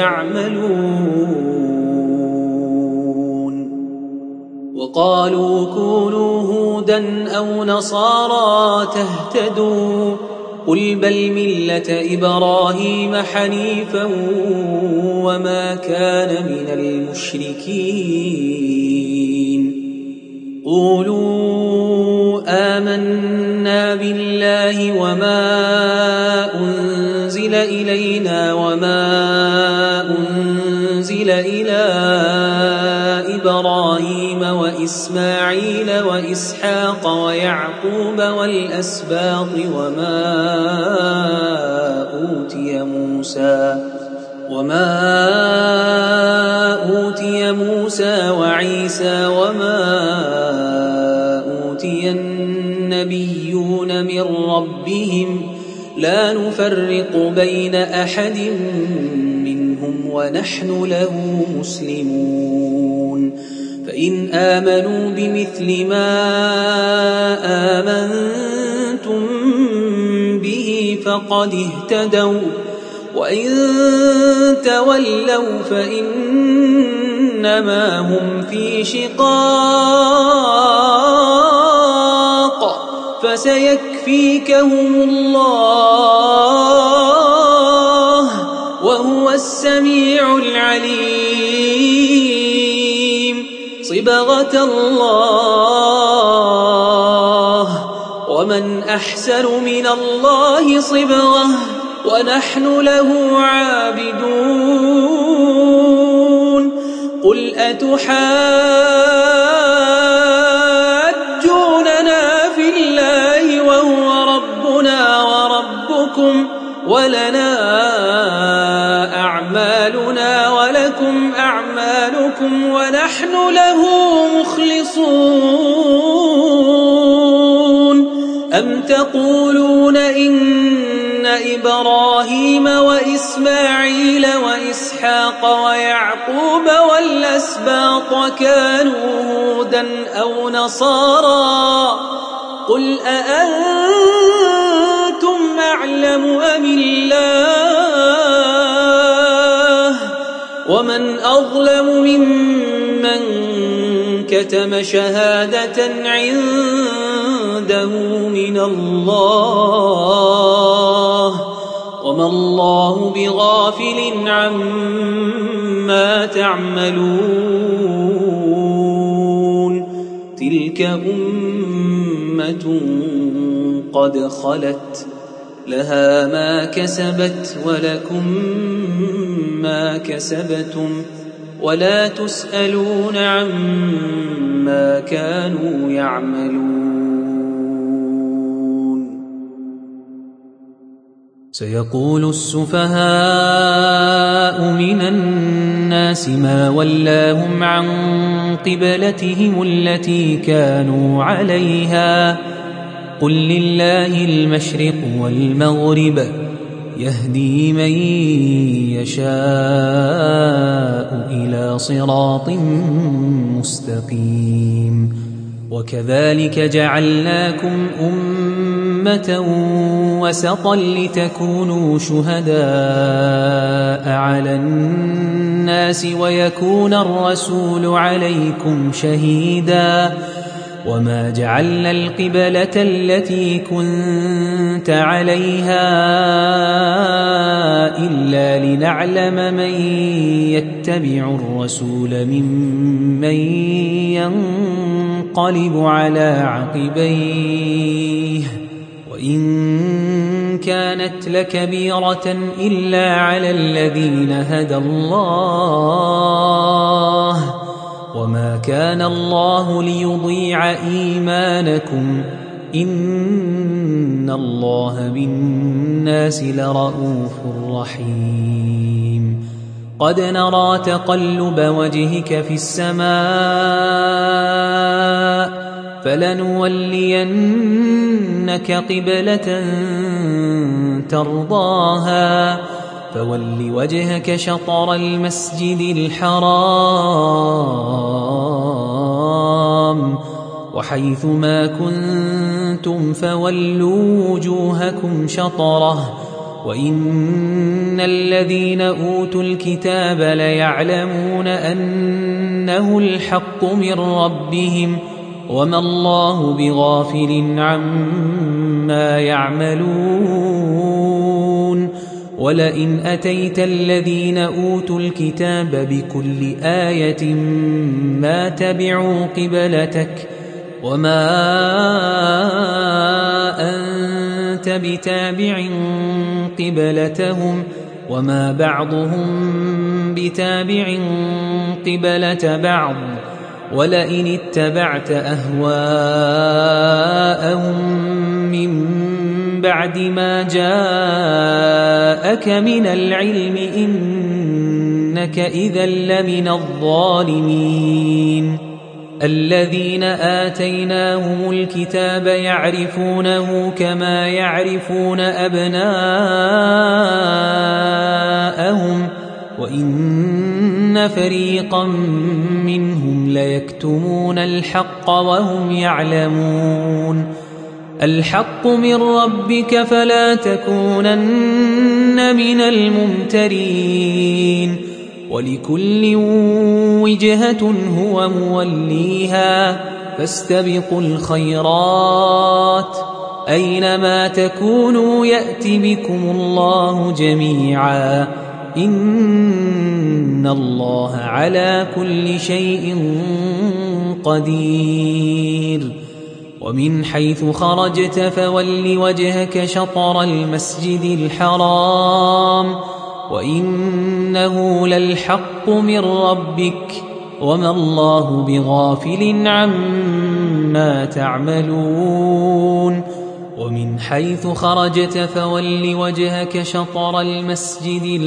يعملون. وقالوا كونوا هودا أو نصارى تهتدوا قل بل ملة إبراهيم حنيفا وما كان من المشركين. قولوا آمنا بالله وما أنزل إلينا وما أنزل إلى إبراهيم وإسماعيل وإسحاق ويعقوب والأسباط وما أوتي موسى وعيسى وما أوتي النبيون من ربهم لا نفرق بين أحد منهم ونحن له مسلمون. فإن آمنوا بمثل ما آمنتم به فقد اهتدوا وإن تولوا فإنما هم في شقاق فسيكفيكهم الله وهو السميع العليم. صبغة الله ومن أحسن من الله صبغة ونحن له عابدون قل أتحاجوننا في الله وهو ربنا وربكم ولنا أعمالنا ولكم أعمالكم ونحن له مخلصون أم تقولون إن إبراهيم وإسماعيل وإسحاق ويعقوب والأسباط كانوا هودا أو نصارى قل أأنتم أعلم أم الله ومن أظلم ممن كتم شهادة عنده من الله وما الله بغافل عما تعملون تلك أمة قد خلت لها ما كسبت ولكم ما كسبتم ولا تسألون عما كانوا يعملون سيقول السفهاء من الناس ما ولاهم عن قبلتهم التي كانوا عليها قل لله المشرق والمغرب يهدي من يشاء إلى صراط مستقيم وكذلك جعلناكم أمة وسطا لتكونوا شهداء على الناس ويكون الرسول عليكم شهيدا وما جعلنا القبلة التي كنت عليها إلا لنعلم من يتبع الرسول ممن ينقلب على عقبيه وإن كانت لكبيرة إلا على الذين هدى الله وما كان الله ليضيع إيمانكم إن الله بالناس لرؤوف رحيم قد نرى تقلب وجهك في السماء فلنولينك قبلة ترضاها فول وجهك شطر المسجد الحرام وحيث ما كنتم فولوا وجوهكم شطره وإن الذين أوتوا الكتاب ليعلمون أنه الحق من ربهم وما الله بغافل عما يعملون ولئن أتيت الذين أوتوا الكتاب بكل آية ما تبعوا قبلتك وما أنت بتابع قبلتهم وما بعضهم بتابع قبلة بعض ولئن اتبعت أهواءهم من بعد ما جاءك من العلم إنك إذا لمن الظالمين الذين آتيناهم الكتاب يعرفونه كما يعرفون أبناءهم وإن فريقا منهم ليكتمون الحق وهم يعلمون الحق من ربك فلا تكونن من الممترين ولكل وجهة هو موليها فاستبقوا الخيرات أينما تكونوا يأت بكم الله جميعا إن الله على كل شيء قدير. ومن حيث خرجت فول وجهك شطر المسجد الحرام وإنه للحق من ربك وما الله بغافل عما تعملون. ومن حيث خرجت فول وجهك شطر المسجد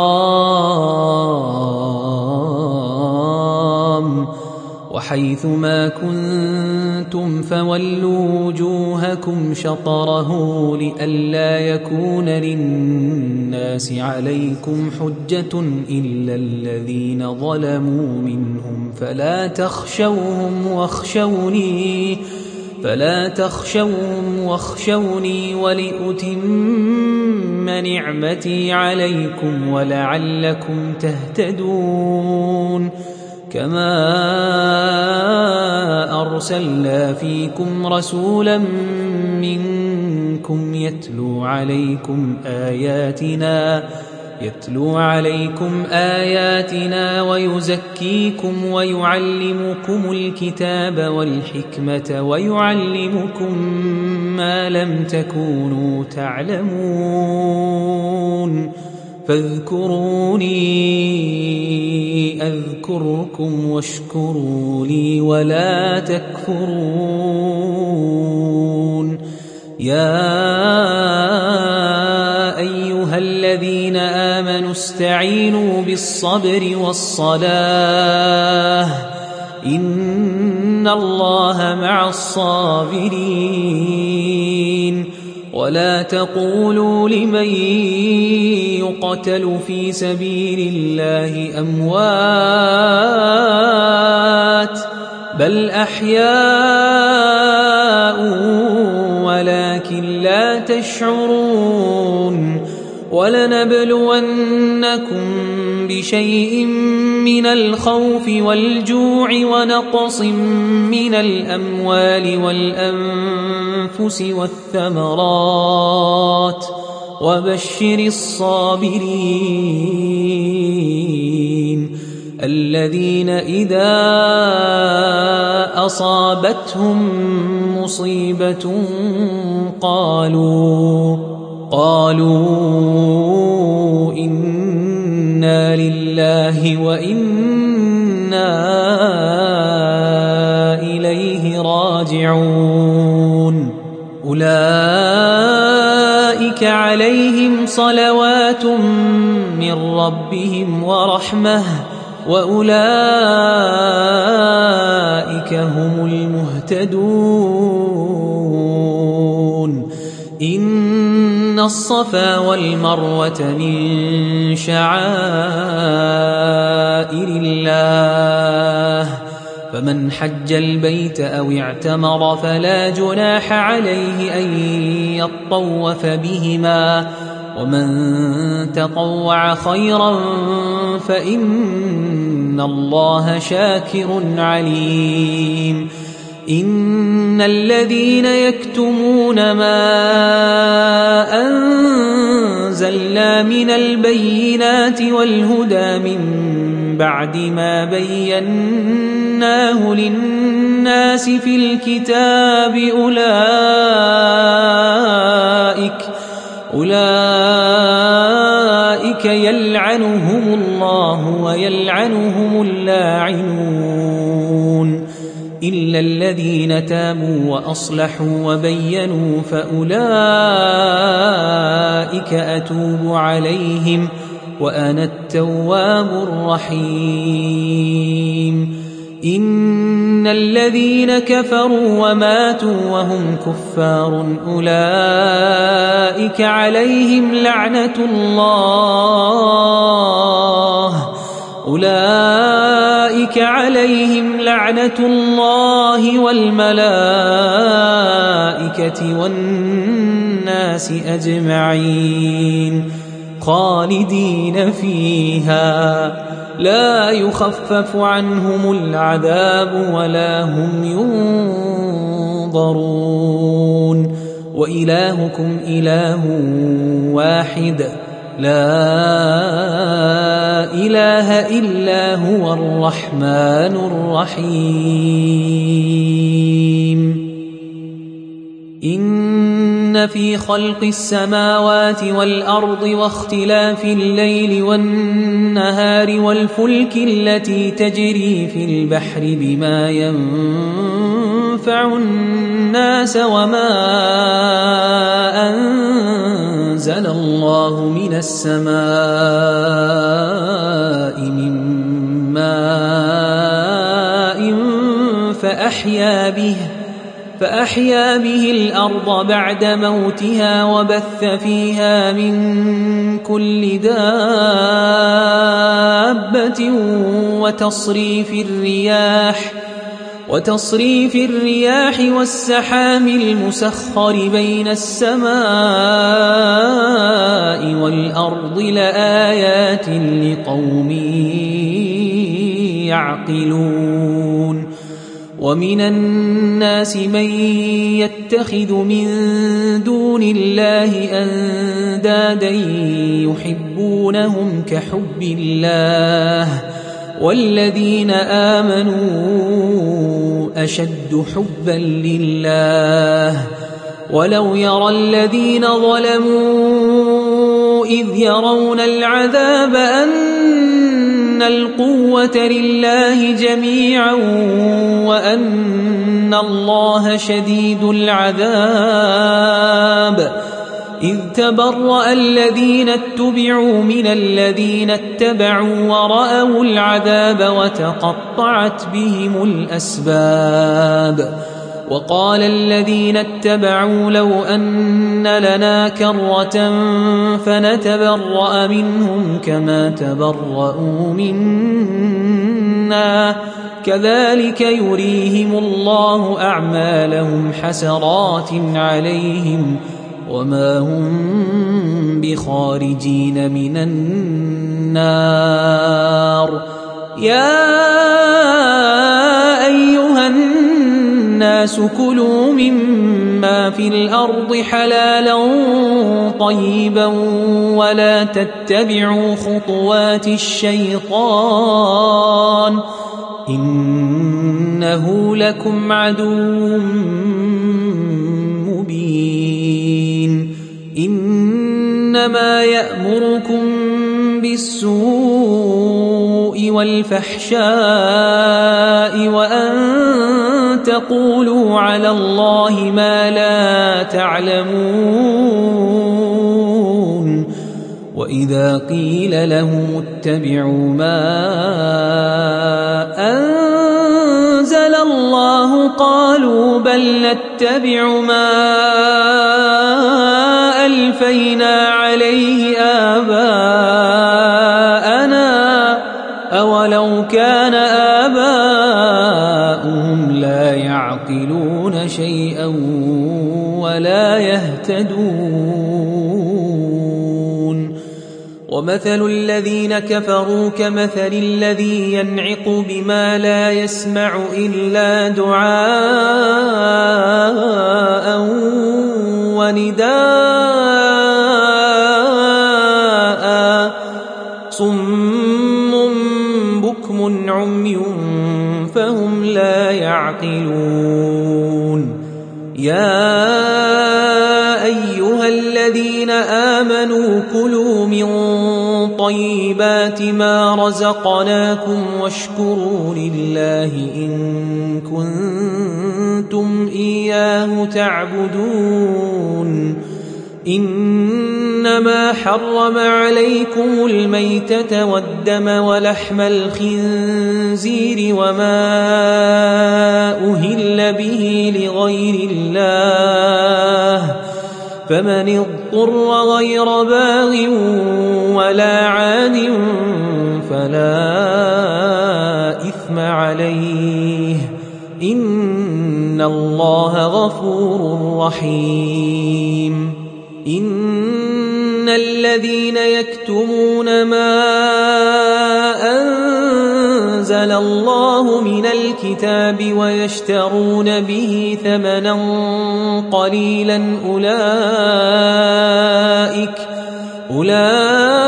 الحرام وحيث ما كنتم فولوا وجوهكم شطره لئلا يكون للناس عليكم حجة إلا الذين ظلموا منهم فلا تخشوهم واخشوني ولأتم نعمتي عليكم ولعلكم تهتدون. كما أرسلنا فيكم رسولا منكم يتلو عليكم آياتنا ويزكيكم ويعلمكم الكتاب والحكمة ويعلمكم ما لم تكونوا تعلمون. فاذكروني أذكركم واشكروا لي ولا تكفرون. يا أيها الذين آمنوا استعينوا بالصبر والصلاة إن الله مع الصابرين. ولا تقولوا لمن يقتل في سبيل الله أموات بل أحياء ولكن لا تشعرون. ولنبلونكم بشيء من الخوف والجوع ونقص من الأموال والأنفس والثمرات وبشر الصابرين الذين إذا أصابتهم مصيبة قالوا إنا لله وإنا إليه راجعون. أولئك عليهم صلوات من ربهم ورحمة وأولئك هم المهتدون. إن الصفا والمروة من شعائر الله فمن حج البيت أو اعتمر فلا جناح عليه أن يطوف بهما ومن تطوع خيرا فإن الله شاكر عليم. إن الذين يكتمون ما أنزلنا من البينات والهدى من بعد ما بيناه للناس في الكتاب أولئك يلعنهم الله ويلعنهم اللاعنون إلا الذين تابوا وأصلحوا وبينوا فأولئك أتوب عليهم وأنا التواب الرحيم. إن الذين كفروا وماتوا وهم كفار أولئك عليهم لعنة الله والملائكة والناس أجمعين خالدين فيها لا يخفف عنهم العذاب ولا هم ينظرون. وإلهكم إله واحد لا إله إلا هو الرحمن الرحيم إن في خلق السماوات والأرض واختلاف الليل والنهار والفلك التي تجري في البحر بما ينفع الناس وما أنزل الله من السماء من ماء فأحيا به الأرض بعد موتها وبث فيها من كل دابة وتصريف الرياح والسحاب المسخر بين السماء والأرض لآيات لقوم يعقلون ومن الناس من يتخذ من دون الله أندادا يحبونهم كحب الله والذين آمنوا أشد حبا لله ولو يرى الذين ظلموا إذ يرون العذاب أن القوة لله جميعا وأن الله شديد العذاب إذ تبرأ الذين اتبعوا من الذين اتبعوا ورأوا العذاب وتقطعت بهم الأسباب وقال الذين اتبعوا لو أن لنا كرة فنتبرأ منهم كما تبرأوا منا كذلك يريهم الله أعمالهم حسرات عليهم وما هم بخارجين من النار يا أيها الناس كلوا مما في الأرض حلالا طيبا ولا تتبعوا خطوات الشيطان إنه لكم عدو مبين إنما يأمركم بالسوء والفحشاء وأن تقولوا على الله ما لا تعلمون وإذا قيل لهم اتبعوا ما أنزل الله قالوا بل نتبع ما ألفينا عليه آباءنا أولو كان آباؤهم لا يعقلون شيئا ولا يهتدون ومثل الذين كفروا كمثل الذي ينعق بما لا يسمع إلا دعاء ونداء صم بكم عمي فهم لا يعقلون يا أيها الذين آمنوا كلوا من طيبات ما رزقناكم واشكروا لله إن كنتم إياه تعبدون إنما حرم عليكم الميتة والدم ولحم الخنزير وما أهل به لغير الله فمن اضطر غير باغ ولا عاد فلا إثم عليه إن الله غفور رحيم إن الذين يكتمون ما أنزل الله من الكتاب ويشترون به ثمنا قليلا أولئك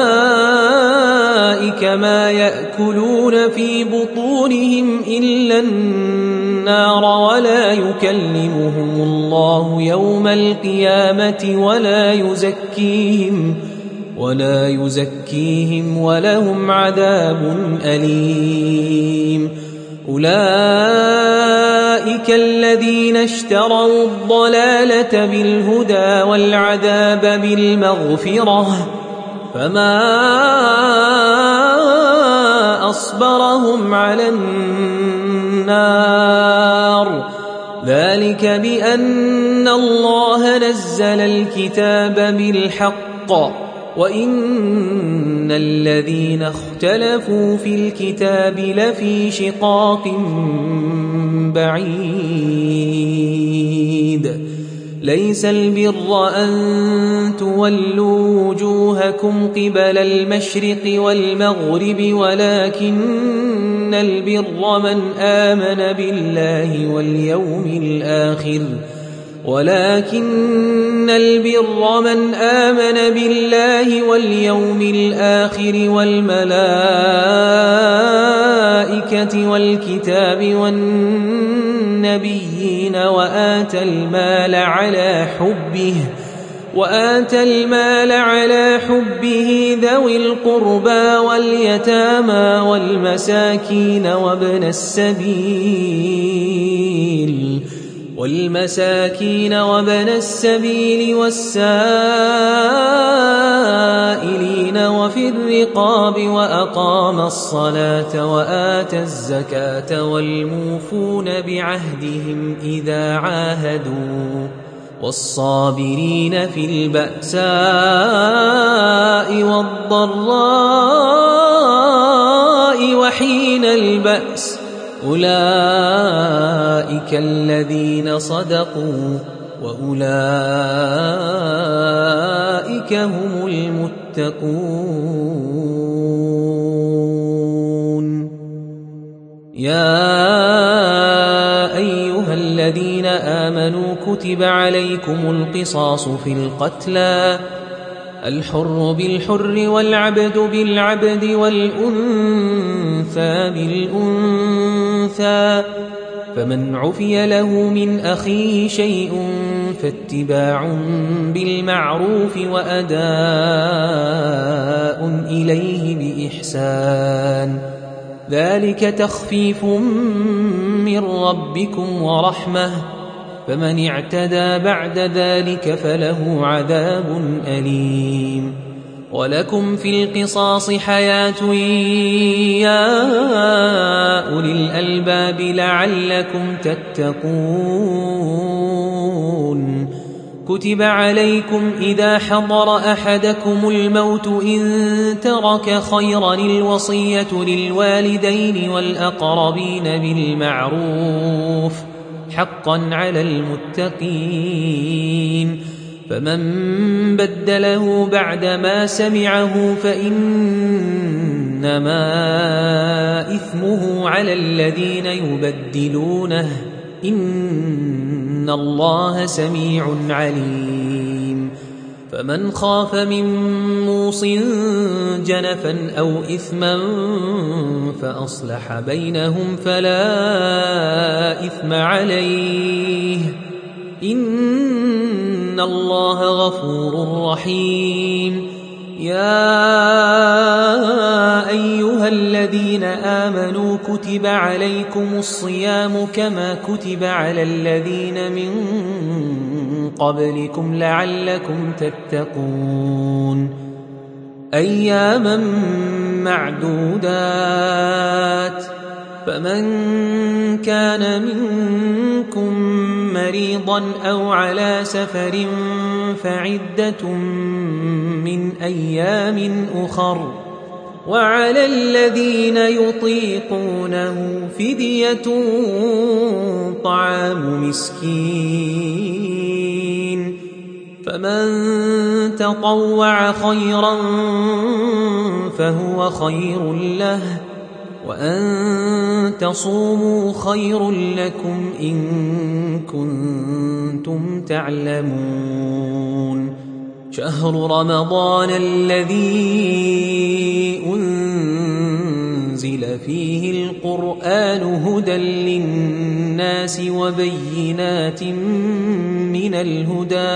أولئك ما يأكلون في بطونهم إلا النار ولا يكلمهم الله يوم القيامة ولا يزكيهم ولهم عذاب أليم. أولئك الذين اشتروا الضلالة بالهدى والعذاب بالمغفرة فما أصبرهم على النار ذلك بأن الله نزل الكتاب بالحق وإن الذين اختلفوا في الكتاب لفي شقاق بعيد. ليس البر أن تولوا وجوهكم قبل المشرق والمغرب ولكن البر من آمن بالله واليوم الآخر والملائكة والكتاب والنبيين وآتى المال على حبه ذوي القربى واليتامى والمساكين وابن السبيل والسائلين وفي الرقاب وأقام الصلاة وآتى الزكاة والموفون بعهدهم إذا عاهدوا والصابرين في البأساء والضراء وحين البأس أولئك الذين صدقوا وأولئك هم المتقون. يا أيها الذين آمنوا كتب عليكم القصاص في القتلى الحر بالحر والعبد بالعبد والأنثى بالأنثى فمن عفي له من أخيه شيء فاتباع بالمعروف وأداء إليه بإحسان ذلك تخفيف من ربكم ورحمة فمن اعتدى بعد ذلك فله عذاب أليم. ولكم في القصاص حياة يا أولي الألباب لعلكم تتقون. كتب عليكم إذا حضر أحدكم الموت إن ترك خيرا الوصية للوالدين والأقربين بالمعروف حقا على المتقين فمن بدله بعدما سمعه فإنما إثمه على الذين يبدلونه إن الله سميع عليم. فمن خاف من موص جنفا أو إثما فأصلح بينهم فلا إثم عليه إن الله غفور رحيم. يا أيها الذين آمنوا كتب عليكم الصيام كما كتب على الذين من قبلكم لعلكم تتقون أياما معدودات فمن كان منكم مريضا أو على سفر فعدة من أيام أخر وعلى الذين يطيقونه فدية طعام مسكين فمن تطوع خيرا فهو خير له وأن تصوموا خير لكم إن كنتم تعلمون. شهر رمضان الذي أنزل فيه القرآن هدى للناس وبينات من الهدى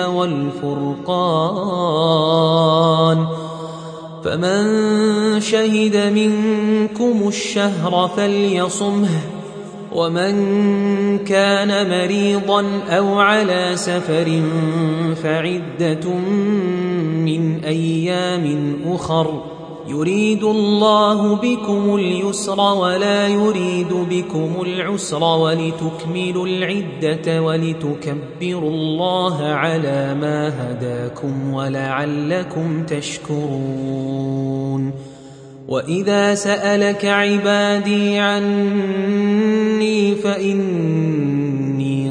والفرقان فمن شهد منكم الشهر فليصمه ومن كان مريضا أو على سفر فعدة من أيام أخر يريد الله بكم اليسر ولا يريد بكم العسر ولتكملوا العدة ولتكبروا الله على ما هداكم ولعلكم تشكرون وإذا سألك عبادي عني فإني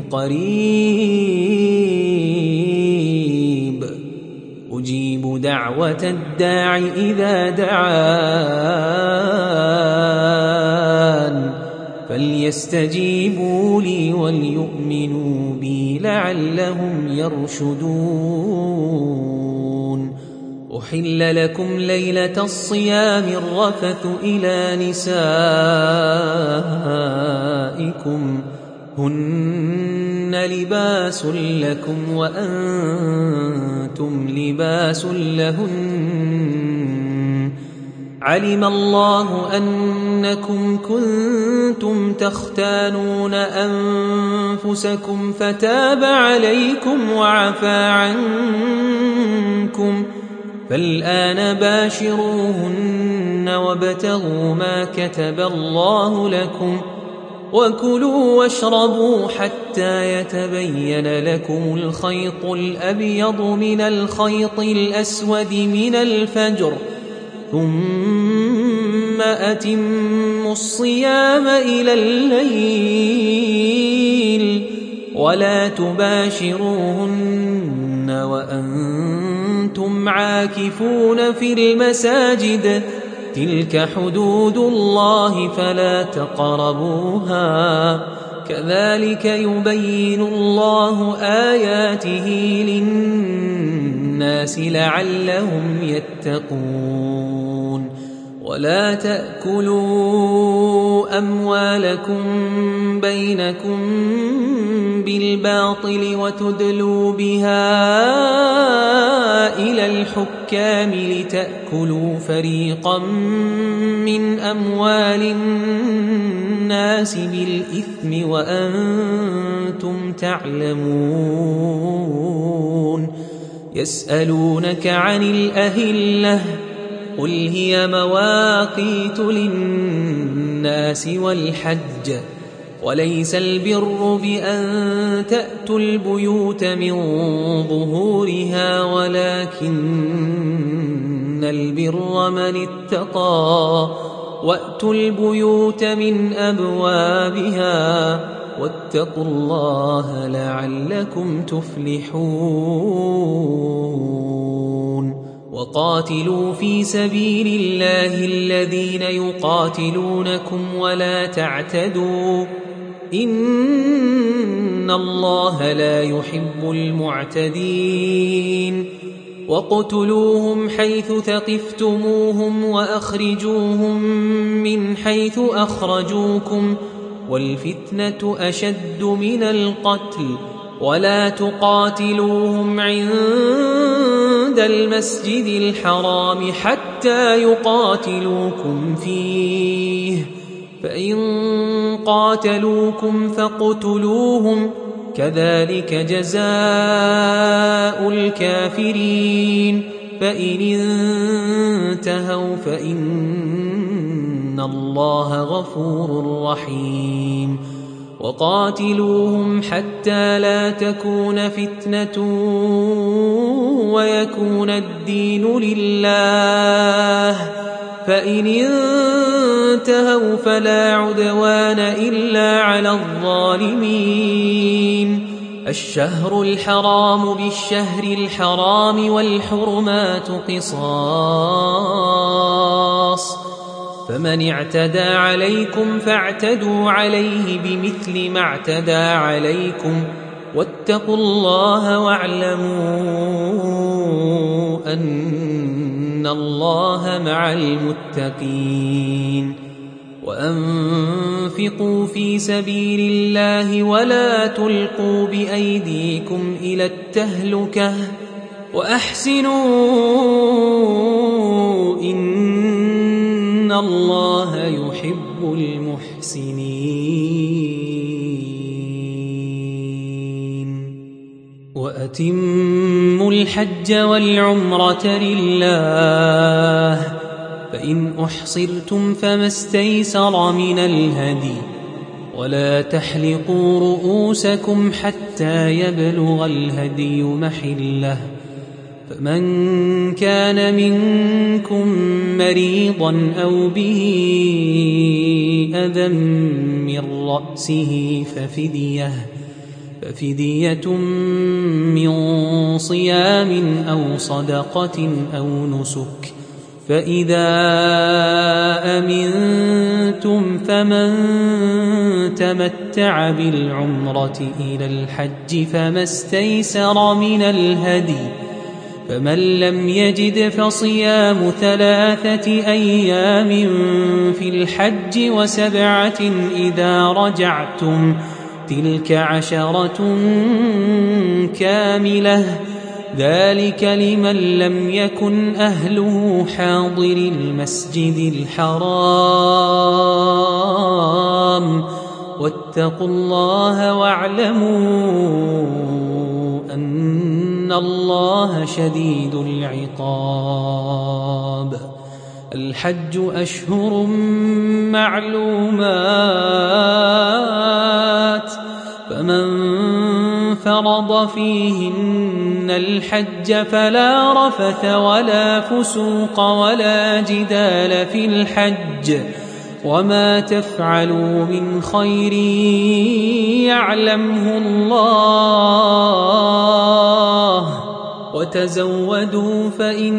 قريب أجيب دعوة الداع إذا دعان فليستجيبوا لي وليؤمنوا بي لعلهم يرشدون أحل لكم ليلة الصيام الرفث إلى نسائكم هن لباس لكم وأنتم لباس لهن علم الله أنكم كنتم تختانون أنفسكم فتاب عليكم وعفى عنكم فالآن باشروهن وابتغوا ما كتب الله لكم وكلوا واشربوا حتى يتبين لكم الخيط الأبيض من الخيط الأسود من الفجر ثم أتموا الصيام إلى الليل ولا تباشروهن وأنتم عاكفون في المساجد تلك حدود الله فلا تقربوها كذلك يبين الله آياته للناس لعلهم يتقون ولا تأكلوا أموالكم بينكم بالباطل وتدلوا بها إلى الحكام لتأكلوا فريقا من أموال الناس بالإثم وأنتم تعلمون يسألونك عن الأهلة قل هي مواقيت للناس والحج وليس البر بأن تأتوا البيوت من ظهورها ولكن البر من اتقى وأتوا البيوت من أبوابها واتقوا الله لعلكم تفلحون وقاتلوا في سبيل الله الذين يقاتلونكم ولا تعتدوا إن الله لا يحب المعتدين واقتلوهم حيث ثقفتموهم وأخرجوهم من حيث أخرجوكم والفتنة أشد من القتل ولا تقاتلوهم عند المسجد الحرام حتى يقاتلوكم فيه فإن قاتلوكم فاقتلوهم كذلك جزاء الكافرين فإن انتهوا فإن الله غفور رحيم وقاتلوهم حتى لا تكون فتنة ويكون الدين لله فإن انتهوا فلا عدوان إلا على الظالمين الشهر الحرام بالشهر الحرام والحرمات قصاص فمن اعتدى عليكم فاعتدوا عليه بمثل ما اعتدى عليكم واتقوا الله واعلموا أن الله مع المتقين وأنفقوا في سبيل الله ولا تلقوا بأيديكم إلى التهلكة وأحسنوا إن الله يحب المحسنين وأتموا الحج والعمرة لله فإن أحصرتم فما استيسر من الهدي ولا تحلقوا رؤوسكم حتى يبلغ الهدي محله فمن كان منكم مريضا أو به أذى من رأسه ففدية من صيام أو صدقة أو نسك فإذا أمنتم فمن تمتع بالعمرة إلى الحج فما استيسر من الهدي فمن لم يجد فصيام 3 أيام في الحج و7 إذا رجعتم تلك 10 كاملة ذلك لمن لم يكن أهله حاضر المسجد الحرام واتقوا الله واعلموا أن الله شديد العقاب الحج أشهر معلومات فمن فرض فيهن الحج فلا رفث ولا فسوق ولا جدال في الحج وما تفعلوا من خير يعلمه الله وتزودوا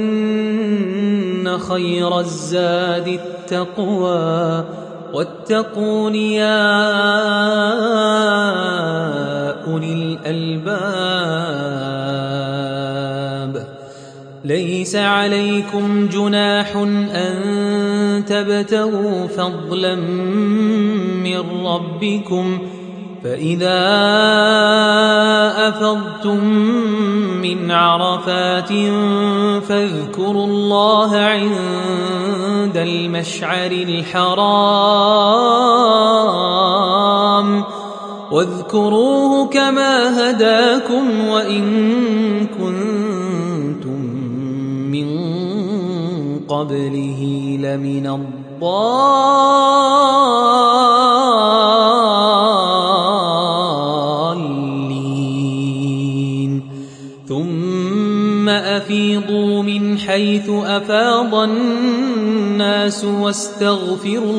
فإن خير الزاد التقوى واتقون يا أولي الألباب ليس عليكم جناح أن تبتغوا فضلا من ربكم فإذا أفضتم من عرفات فاذكروا الله عند المشعر الحرام واذكروه كما هداكم وإن كنتم من قبله لمن الضالين ثم أفيضوا من حيث أفاض الناس واستغفروا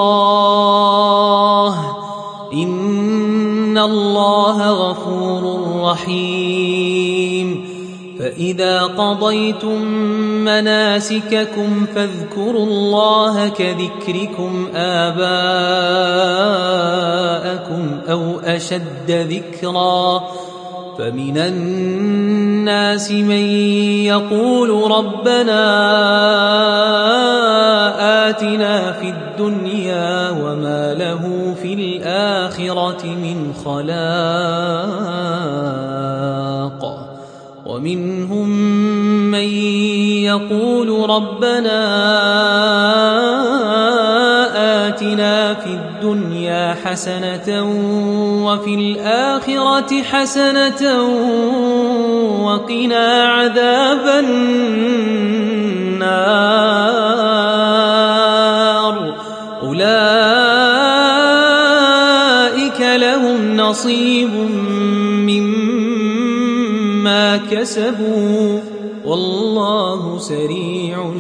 الله إن الله غفور رحيم فإذا قضيتم مناسككم فاذكروا الله كذكركم آباءكم أو أشد ذكرا فمن الناس من يقول ربنا آتنا في الدنيا وما له في الآخرة من خلاق ومنهم من يقول ربنا آتنا في الدنيا حسنة وفي الآخرة حسنة وقنا عذاب النار أولئك لهم نصيب مما كسبوا والله سريع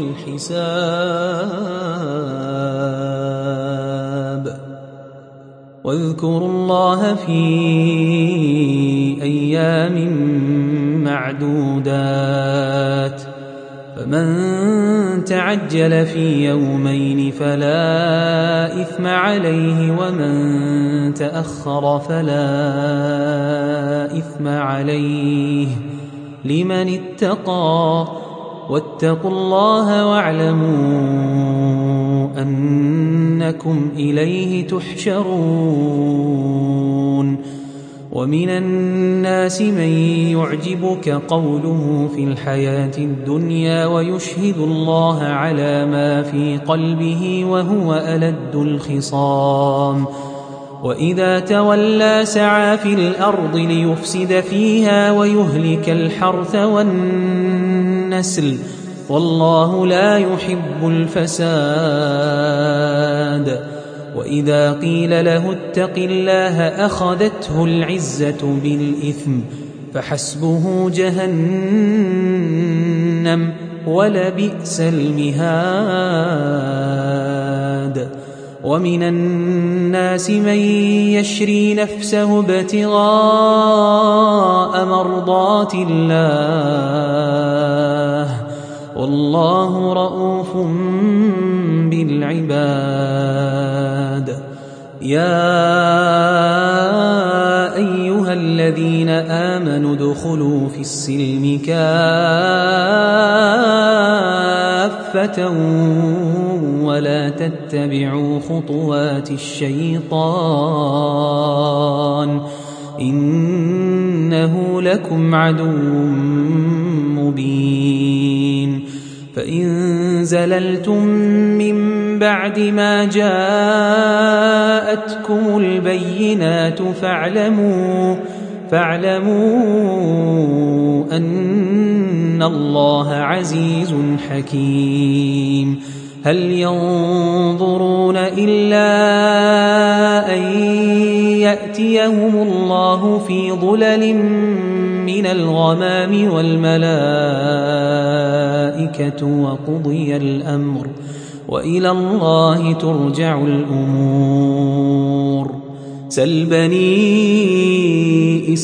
الحساب واذكروا الله في أيام معدودات فمن تعجل في يومين فلا إثم عليه ومن تأخر فلا إثم عليه لمن اتقى واتقوا الله واعلموا أنكم إليه تحشرون ومن الناس من يعجبك قوله في الحياة الدنيا ويشهد الله على ما في قلبه وهو ألد الخصام وإذا تولى سعى في الأرض ليفسد فيها ويهلك الحرث والنسل والله لا يحب الفساد وإذا قيل له اتق الله أخذته العزة بالإثم فحسبه جهنم ولبئس المهاد ومن الناس من يشري نفسه ابتغاء مرضات الله والله رؤوف بالعباد يا أيها الذين آمنوا ادخلوا في السلم كافة ولا تتبعوا خطوات الشيطان إنه لكم عدو مبين فإن زللتم من بعد ما جاءتكم البينات فاعلموا أن الله عزيز حكيم هل ينظرون إلا أن يأتيهم الله في ظلل من الغمام والملائكة وقضي الأمر وإلى الله ترجع الأمور سل بني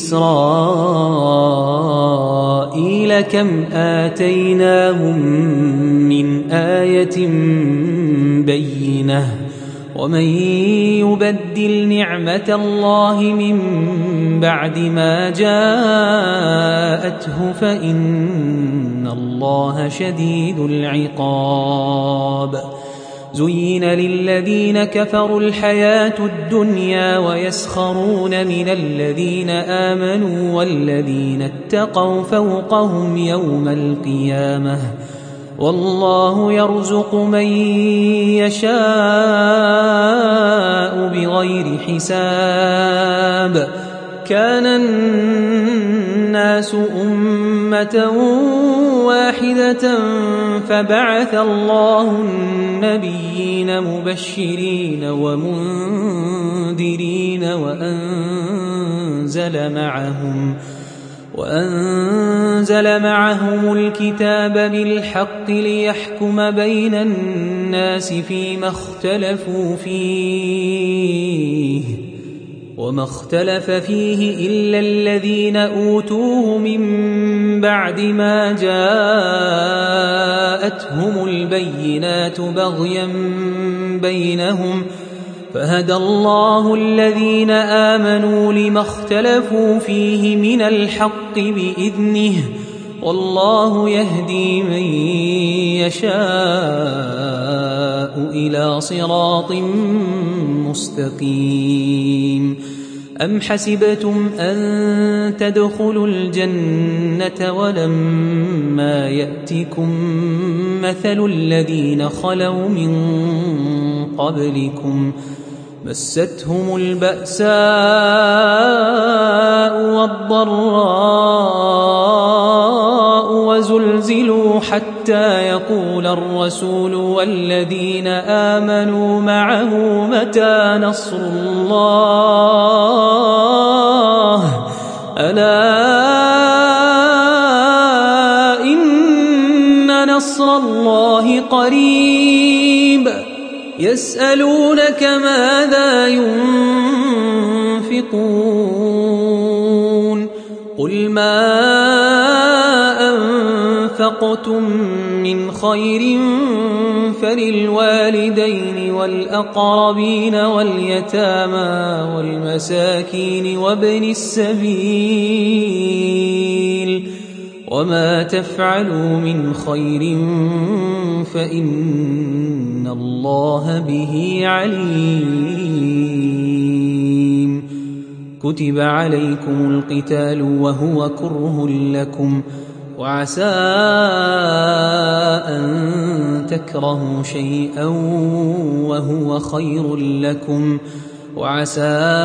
إسرائيل كم آتيناهم من آية بينة ومن يبدل نعمة الله من بعد ما جاءته فإن الله شديد العقاب زين للذين كفروا الحياة الدنيا ويسخرون من الذين آمنوا والذين اتقوا فوقهم يوم القيامة والله يرزق من يشاء بغير حساب كان الناس أمة واحدة فبعث الله النبيين مبشرين ومنذرين وأنزل معهم الكتاب بالحق ليحكم بين الناس فيما اختلفوا فيه وما اختلف فيه إلا الذين أوتوه من بعد ما جاءتهم البينات بغيا بينهم فهدى الله الذين آمنوا لما اختلفوا فيه من الحق بإذنه والله يهدي من يشاء إلى صراط مستقيم أم حسبتم أن تدخلوا الجنة ولما يأتكم مثل الذين خلوا من قبلكم مستهم البأساء والضراء وزلزلوا حتى يقول الرسول والذين آمنوا معه متى نصر الله ألا إن نصر الله قريب يسألونك ماذا ينفقون قل ما أنفقتم من خير فللوالدين والأقربين واليتامى والمساكين وابن السبيل وما تفعلوا من خير فإن الله به عليم. كتب عليكم القتال وهو كره لكم وعسى أن تكرهوا شيئا وهو خير لكم وعسى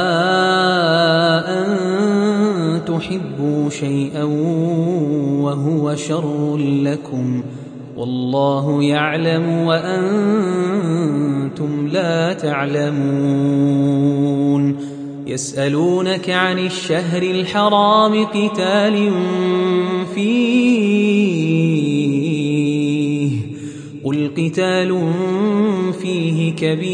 أن تحبوا شيئا وهو شر لكم والله يعلم وأنتم لا تعلمون. يسألونك عن الشهر الحرام قتال فيه قل قتال فيه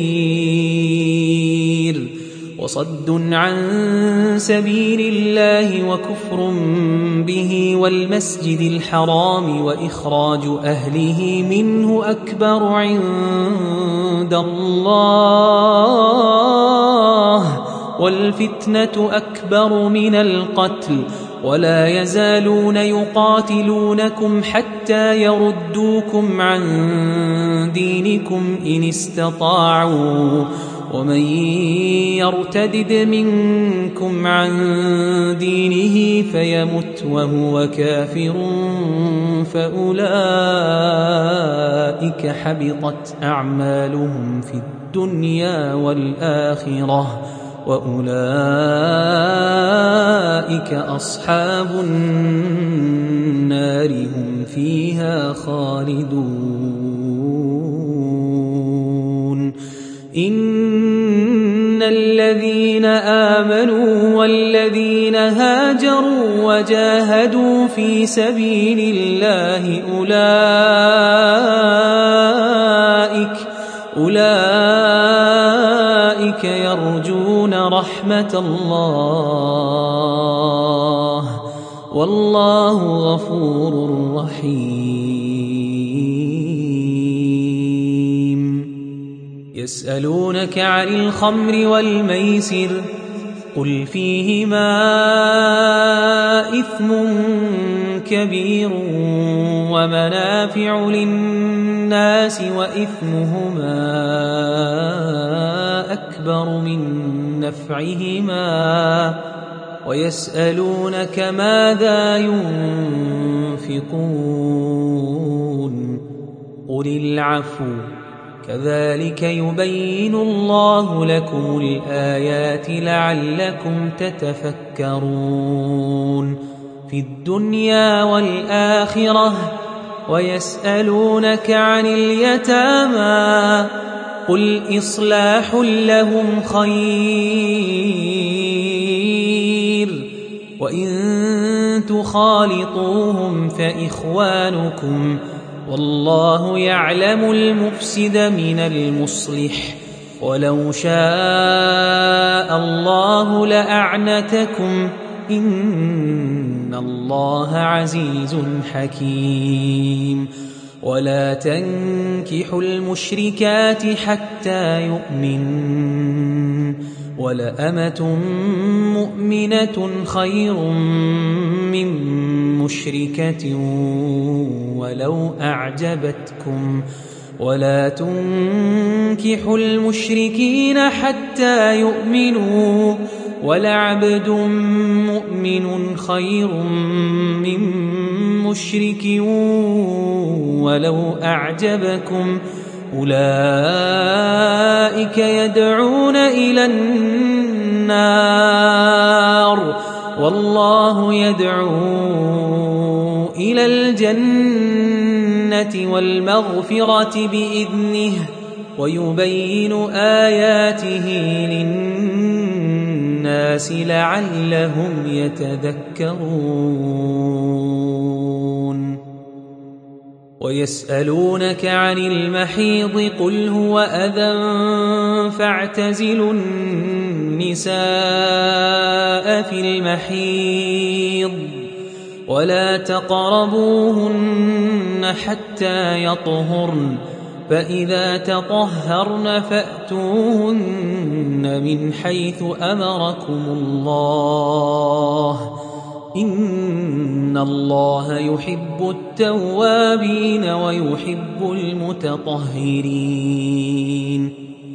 كبير وصد عن سبيل الله وكفر به والمسجد الحرام وإخراج أهله منه أكبر عند الله والفتنة أكبر من القتل ولا يزالون يقاتلونكم حتى يردوكم عن دينكم إن استطاعوا ومن يرتدد منكم عن دينه فيمت وهو كافر فأولئك حبطت أعمالهم في الدنيا والآخرة وأولئك أصحاب النار هم فيها خالدون. إن الذين آمنوا والذين هاجروا وجاهدوا في سبيل الله أولئك يرجون رحمة الله والله غفور رحيم. يسألونك عن الخمر والميسر قل فيهما إثم كبير ومنافع للناس وإثمهما أكبر من نفعهما ويسألونك ماذا ينفقون قل العفو كذلك يبين الله لكم الآيات لعلكم تتفكرون في الدنيا والآخرة. ويسألونك عن اليتامى قل إصلاح لهم خير وإن تخالطوهم فإخوانكم والله يعلم المفسد من المصلح ولو شاء الله لأعنتكم إن الله عزيز حكيم. ولا تنكحوا المشركات حتى يؤمنوا ولأمة مؤمنة خير من مشركة ولو أعجبتكم ولا تنكحوا المشركين حتى يؤمنوا ولعبد مؤمن خير من مشرك ولو أعجبكم أولئك يدعون إلى النار والله يدعو إلى الجنة والمغفرة بإذنه ويبين آياته للناس لعلهم يتذكرون. ويسألونك عن المحيض قل هو أذى فاعتزلوا النساء في المحيض ولا تقربوهن حتى يطهرن فإذا تطهرن فأتوهن من حيث أمركم الله إن الله يحب التوابين ويحب المتطهرين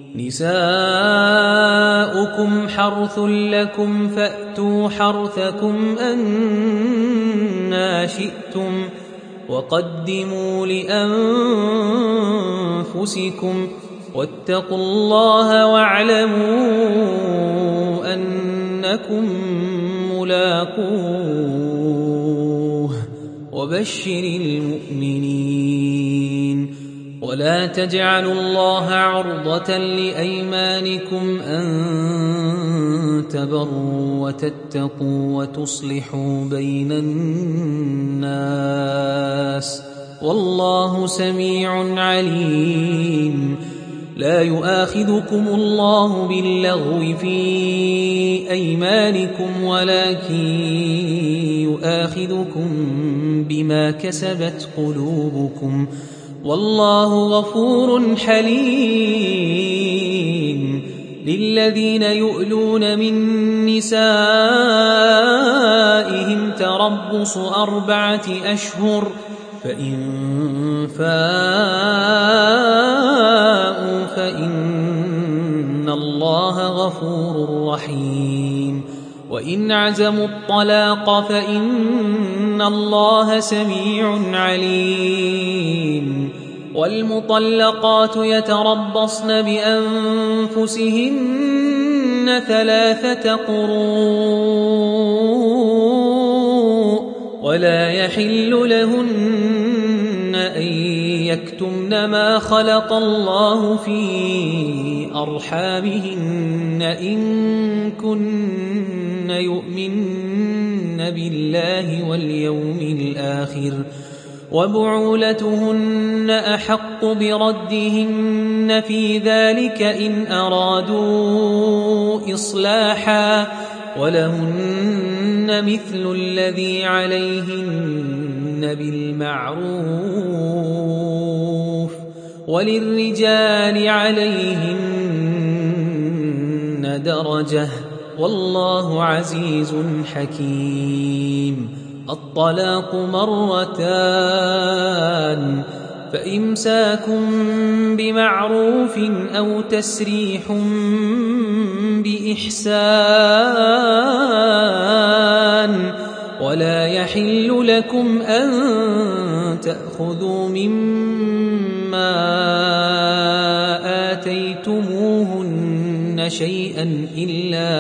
نساؤكم حرث لكم فأتوا حرثكم أنى شئتم وقدموا لأنفسكم واتقوا الله واعلموا أنكم ملاقوه وبشر المؤمنين ولا تجعلوا الله عرضة لأيمانكم أن تبروا وتتقوا وتصلحوا بين الناس والله سميع عليم لا يؤاخذكم الله باللغو في أيمانكم ولكن يؤاخذكم بما كسبت قلوبكم والله غفور حليم للذين يؤلون من نسائهم تربص 4 أشهر فإن فاءوا فإن الله غفور رحيم وإن عزموا الطلاق فإن الله سميع عليم والمطلقات يتربصن بأنفسهن 3 قروء ولا يحل لهن أن يكتمن ما خلق الله في أرحامهن إن كن يؤمن بالله واليوم الآخر وبعولتهن أحق بردهن في ذلك إن أرادوا إصلاحا ولهن مثل الذي عليهن بالمعروف وللرجال عليهن درجة والله عزيز حكيم الطلاق 2 فإمساك بمعروف أو تسريح بإحسان ولا يحل لكم أن تأخذوا مما آتيتموهن شيئا إلا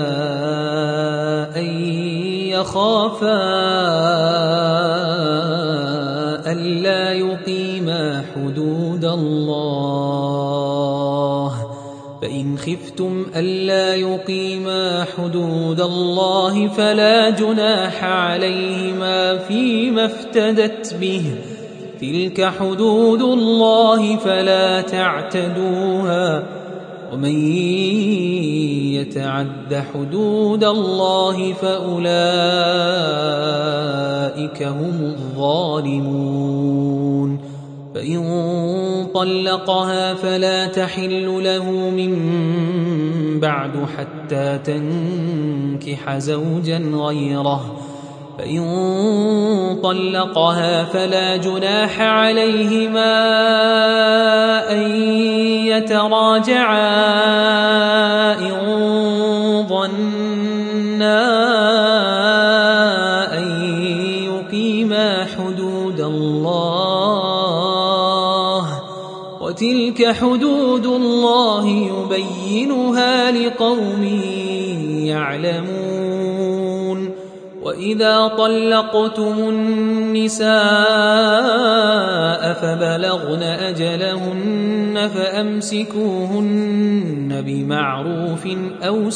أن يخافا ألا يقيما حدود الله فإن خفتم ألا يقيما حدود الله فلا جناح عليهما فيما افتدت به تلك حدود الله فلا تعتدوها ومن يتعد حدود الله فأولئك هم الظالمون فإن طلقها فلا تحل له من بعد حتى تنكح زوجا غيره فإن طلقها فلا جناح عليهما أن يتراجعا إن ظنا أن يقيما حدود الله وتلك حدود الله يبينها لقوم يعلمون وإذا طلقتم النساء فبلغن أجلهن فأمسكوهن بمعروف أو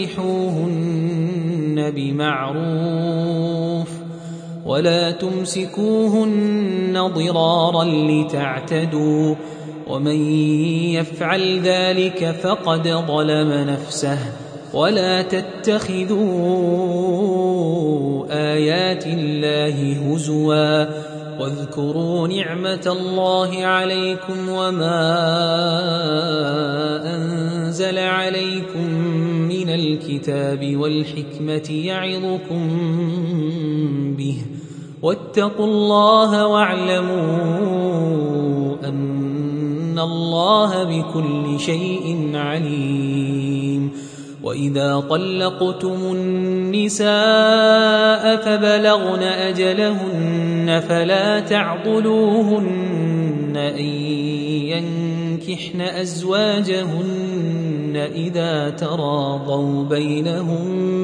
سرحوهن بمعروف ولا تمسكوهن ضرارا لتعتدوا ومن يفعل ذلك فقد ظلم نفسه ولا تتخذوا آيات الله هزوا واذكروا نعمة الله عليكم وما أنزل عليكم من الكتاب والحكمة يعظكم به واتقوا الله واعلموا أن الله بكل شيء عليم. وإذا طلقتم النساء فبلغن أجلهن فلا تعضلوهن أن ينكحن أزواجهن إذا تراضوا بينهم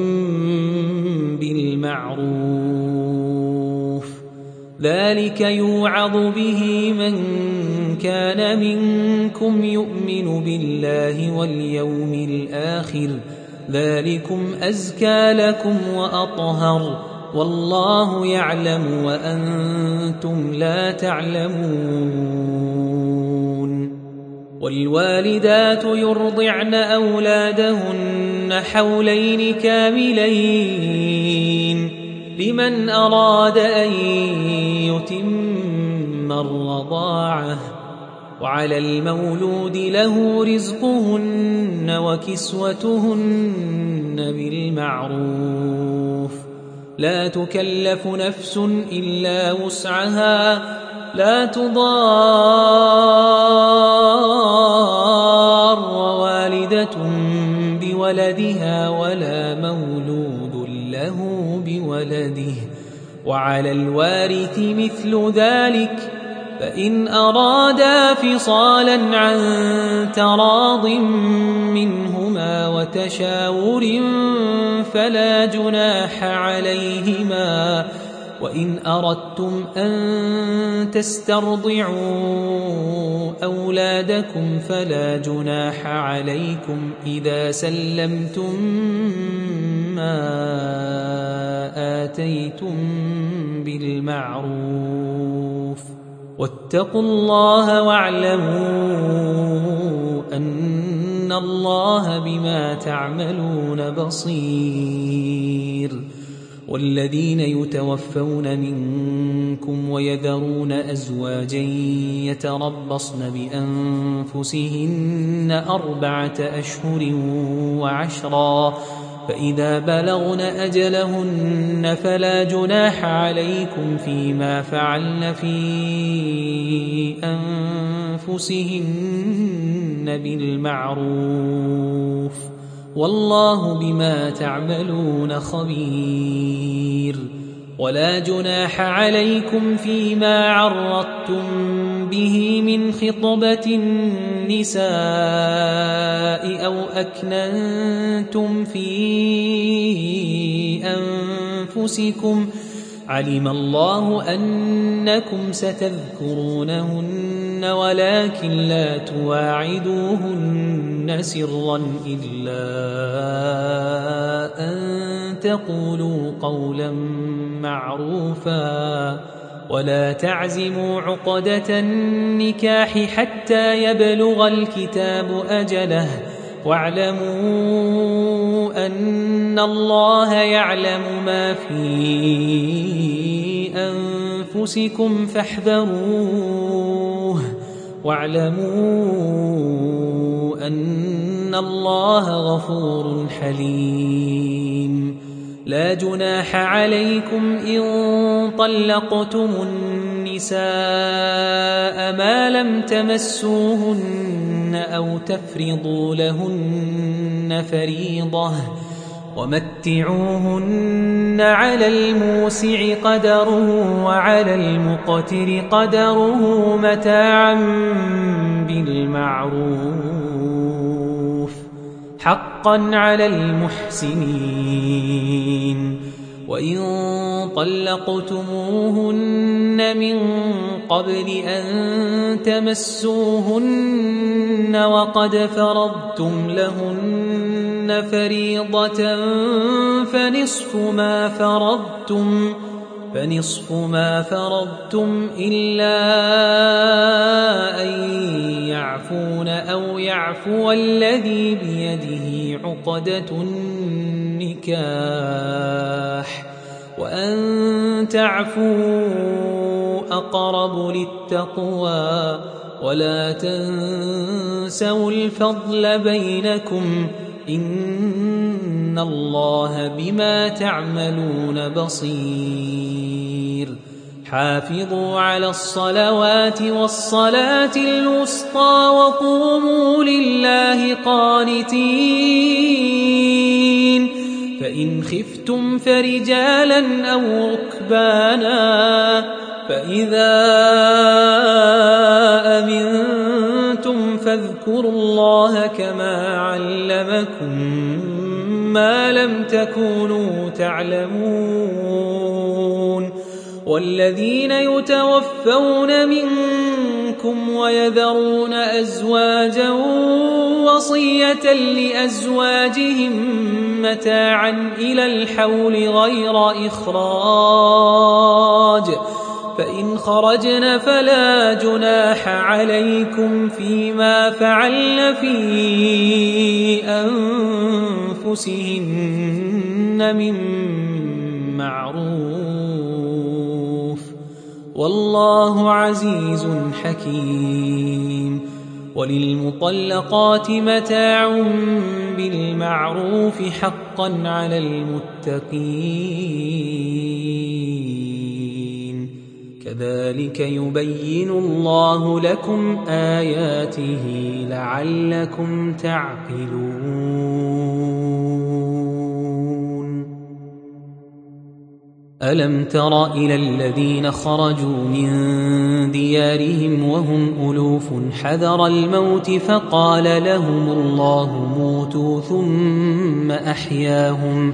بالمعروف، ذلك يوعظ به من كان منكم يؤمن بالله واليوم الآخر، ذلكم أزكى لكم وأطهر، والله يعلم وأنتم لا تعلمون. والوالدات يرضعن أولادهن حولين كاملين لمن أراد أن يتم الرضاعة، وعلى المولود له رزقهن وكسوتهن بالمعروف، لا تكلف نفس إلا وسعها، لا تضار والدة بولدها ولا مولود له بولده، وعلى الوارث مثل ذلك، فإن أرادا فصالا عن تراض منهما وتشاور فلا جناح عليهما. وإن أردتم أن تسترضعوا أولادكم فلا جناح عليكم إذا سلمتم ما آتيتم بالمعروف، واتقوا الله واعلموا أن الله بما تعملون بصير. والذين يتوفون منكم ويذرون أزواجا يتربصن بأنفسهن 4 أشهر وعشرا، فإذا بلغن أجلهن فلا جناح عليكم فيما فعلن في أنفسهن بالمعروف، والله بما تعملون خبير. ولا جناح عليكم فيما عرضتم به من خطبة النساء أو أكننتم في أنفسكم، علم الله أنكم ستذكرونهن ولكن لا تواعدوهن سرا إلا أن تقولوا قولا معروفا، ولا تعزموا عقدة النكاح حتى يبلغ الكتاب أجله، واعلموا أن الله يعلم ما في أنفسكم فاحذروه، واعلموا أن الله غفور حليم. لا جناح عليكم إن طلقتم النساء ما لم تمسوهن أو تفرضوا لهن فريضة، ومتعوهن على الموسع قدره وعلى المقتر قدره متاعا بالمعروف، حقا على المحسنين. وإن طلقتموهن من قبل أن تمسوهن وقد فرضتم لهن فريضة فنصف ما فرضتم إلا أن يعفون أو يعفو الذي بيده عقدة النكاح، وأن تعفوا أقرب للتقوى ولا تنسوا الفضل بينكم إن الله بما تعملون بصير حافظوا على الصلوات والصلاة الوسطى وقوموا لله قانتين فإن خفتم فرجالا أو ركبانا فإذا أمنتم فاذكروا الله كما علمكم ما لم تكونوا تعلمون والذين يتوفون منكم ويذرون أزواجا وصية لأزواجهم متاعا إلى الحول غير إخراج فإن خرجن فلا جناح عليكم فيما فعلن في أنفسهن من معروف والله عزيز حكيم وللمطلقات متاع بالمعروف حقا على المتقين كذلك يبين الله لكم آياته لعلكم تعقلون ألم تر إلى الذين خرجوا من ديارهم وهم ألوف حذر الموت فقال لهم الله موتوا ثم أحياهم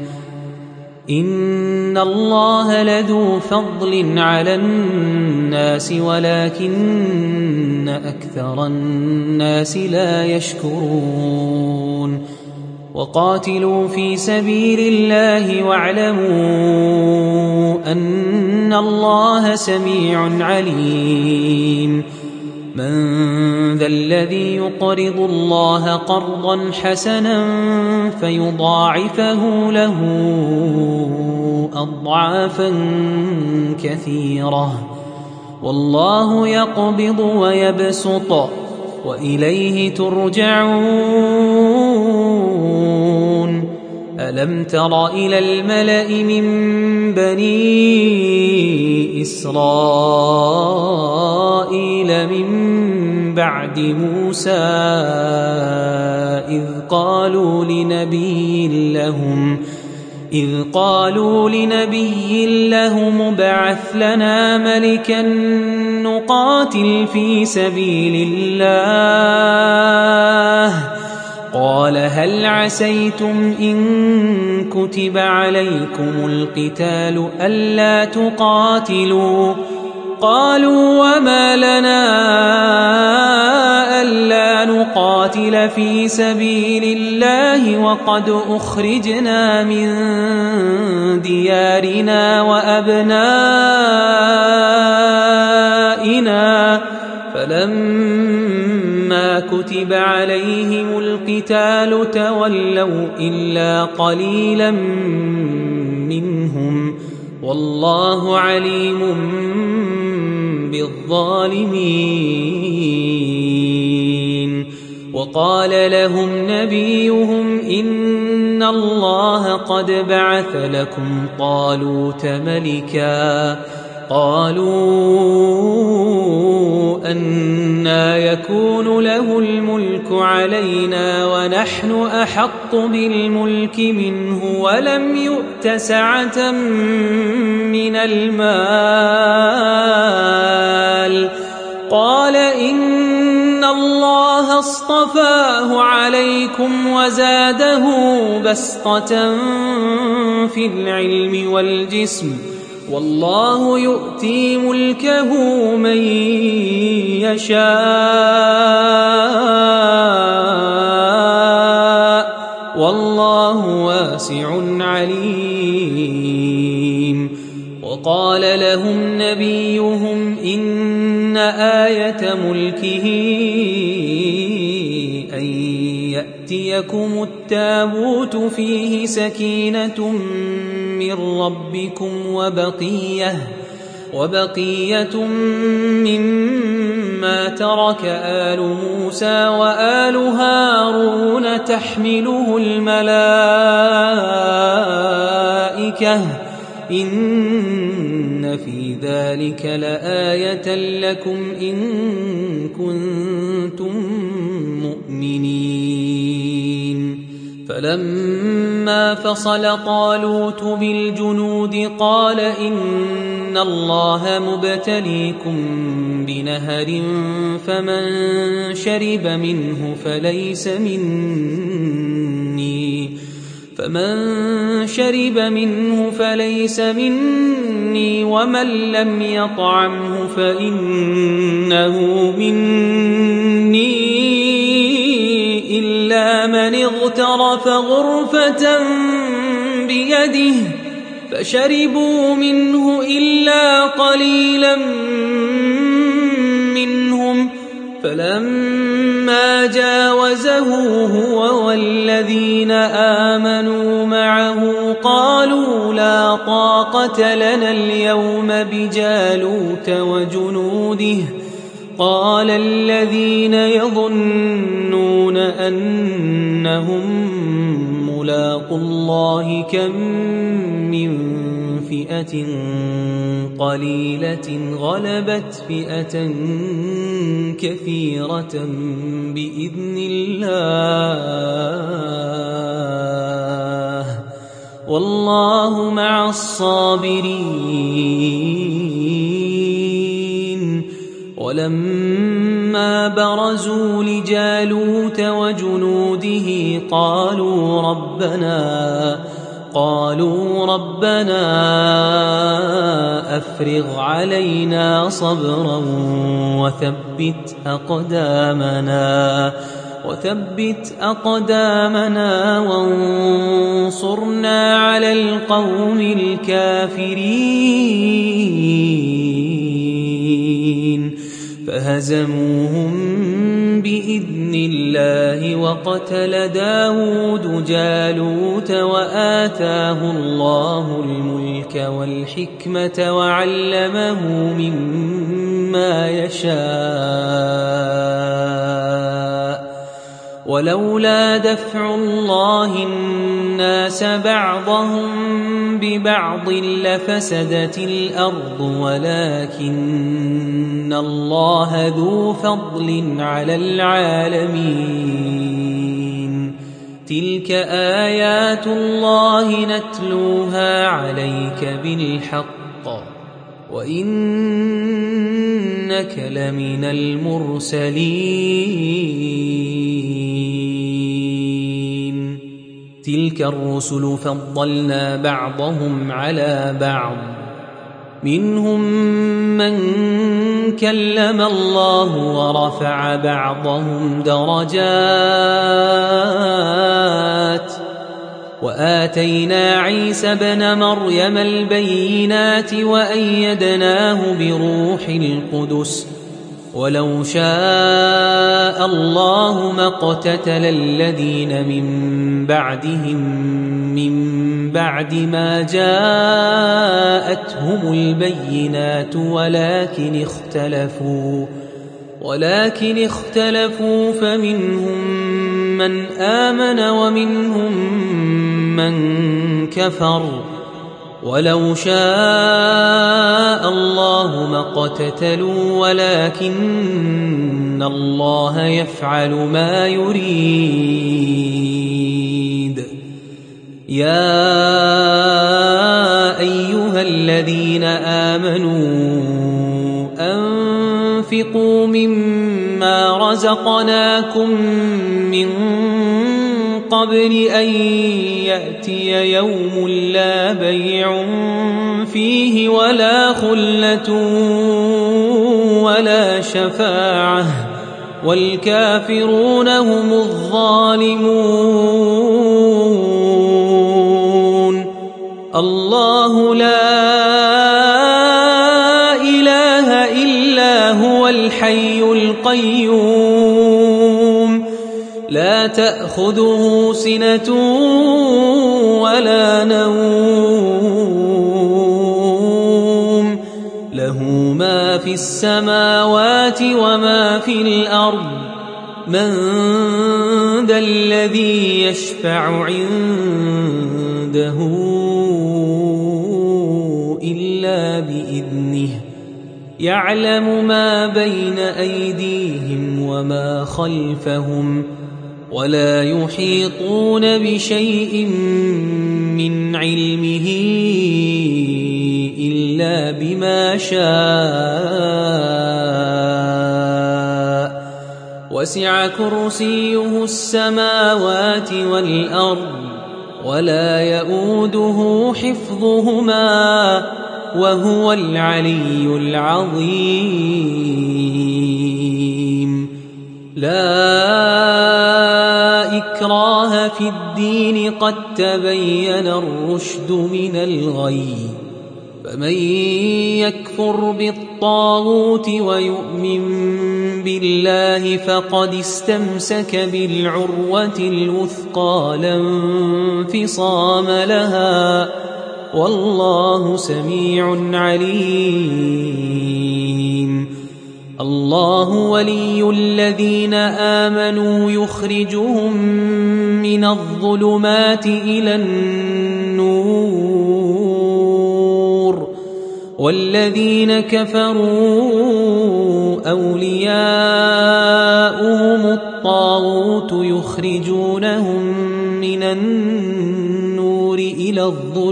إن الله لذو فضل على الناس ولكن أكثر الناس لا يشكرون وقاتلوا في سبيل الله واعلموا أن الله سميع عليم من ذا الذي يقرض الله قرضا حسنا فيضاعفه له أضعافا كثيرة والله يقبض ويبسط وإليه ترجعون ألم تر إلى الملأ من بني إسرائيل من بعد موسى إذ قالوا لنبي لهم ابعث لنا ملكا نقاتل في سبيل الله قال هل عسيتم إن كتب عليكم القتال ألا تقاتلوا قالوا وما لنا ألا نقاتل في سبيل الله وقد أخرجنا من ديارنا وأبنائنا فلما كتب عليهم القتال تولوا إلا قليلا منهم والله عليم بالظالمين وقال لهم نبيهم إن الله قد بعث لكم طالوت ملكا قالوا أنى يكون له الملك علينا ونحن أحق بالملك منه ولم يؤت سعة من المال قال إن الله اصطفاه عليكم وزاده بسطة في العلم والجسم والله يؤتي ملكه من يشاء والله واسع عليم وقال لهم نبيهم إن آية ملكه أن يأتيكم التابوت فيه سكينة من ربكم وبقية مما ترك آل موسى وآل هارون تحمله الملائكة إن في ذلك لآية لكم إن كنتم مؤمنين فلما فصل طالوت بالجنود قال إن الله مبتليكم بنهر فمن شرب منه فليس مني ومن لم يطعمه فإنه مني إلا من اغترف غرفة بيده فشربوا منه إلا قليلا منهم فلما جاوزه هو والذين آمنوا معه قالوا لا طاقة لنا اليوم بجالوت وجنوده قال الذين يظنون أنهم ملاقو الله كم من فئة قليلة غلبت فئة كثيرة بإذن الله والله مع الصابرين ولما برزوا لجالوت وجنوده قالوا ربنا أفرغ علينا صبرا وثبت أقدامنا وانصرنا على القوم الكافرين فهزموهم بإذن الله وقتل داود جالوت وآتاه الله الملك والحكمة وعلمه مما يشاء ولولا دفع الله الناس بعضهم ببعض لفسدت الأرض ولكن الله ذو فضل على العالمين تلك آيات الله نتلوها عليك بالحق وإنك لمن المرسلين تلك الرسل فضلنا بعضهم على بعض منهم من كلم الله ورفع بعضهم درجات وآتينا عيسى ابن مريم البينات وأيدناه بروح القدس ولو شاء الله ما اقتتل الذين من بعدهم من بعد ما جاءتهم البينات ولكن اختلفوا فمنهم من آمن ومنهم من كفر ولو شاء الله ما اقتتلوا ولكن الله يفعل ما يريد يا أيها الذين آمنوا أنفقوا مما رزقناكم من قبل أن يأتي يوم لا بيع فيه ولا خلة ولا شفاعة والكافرون هم الظالمون الله لا إله إلا هو الحي القيوم لا تأخذه سنة ولا نوم له ما في السماوات وما في الأرض من ذا الذي يشفع عنده إلا بإذنه يعلم ما بين أيديهم وما خلفهم ولا يحيطون بشيء من علمه إلا بما شاء وسع كرسيه السماوات والأرض ولا يؤوده حفظهما وهو العلي العظيم لا إكراه في الدين قد تبين الرشد من الغي فمن يكفر بالطاغوت ويؤمن بالله فقد استمسك بالعروة الوثقى لا انفصام لها والله سميع عليم الله ولي الذين آمنوا يخرجهم من الظلمات إلى النور والذين كفروا أولياؤهم الطاغوت يخرجونهم من النور إلى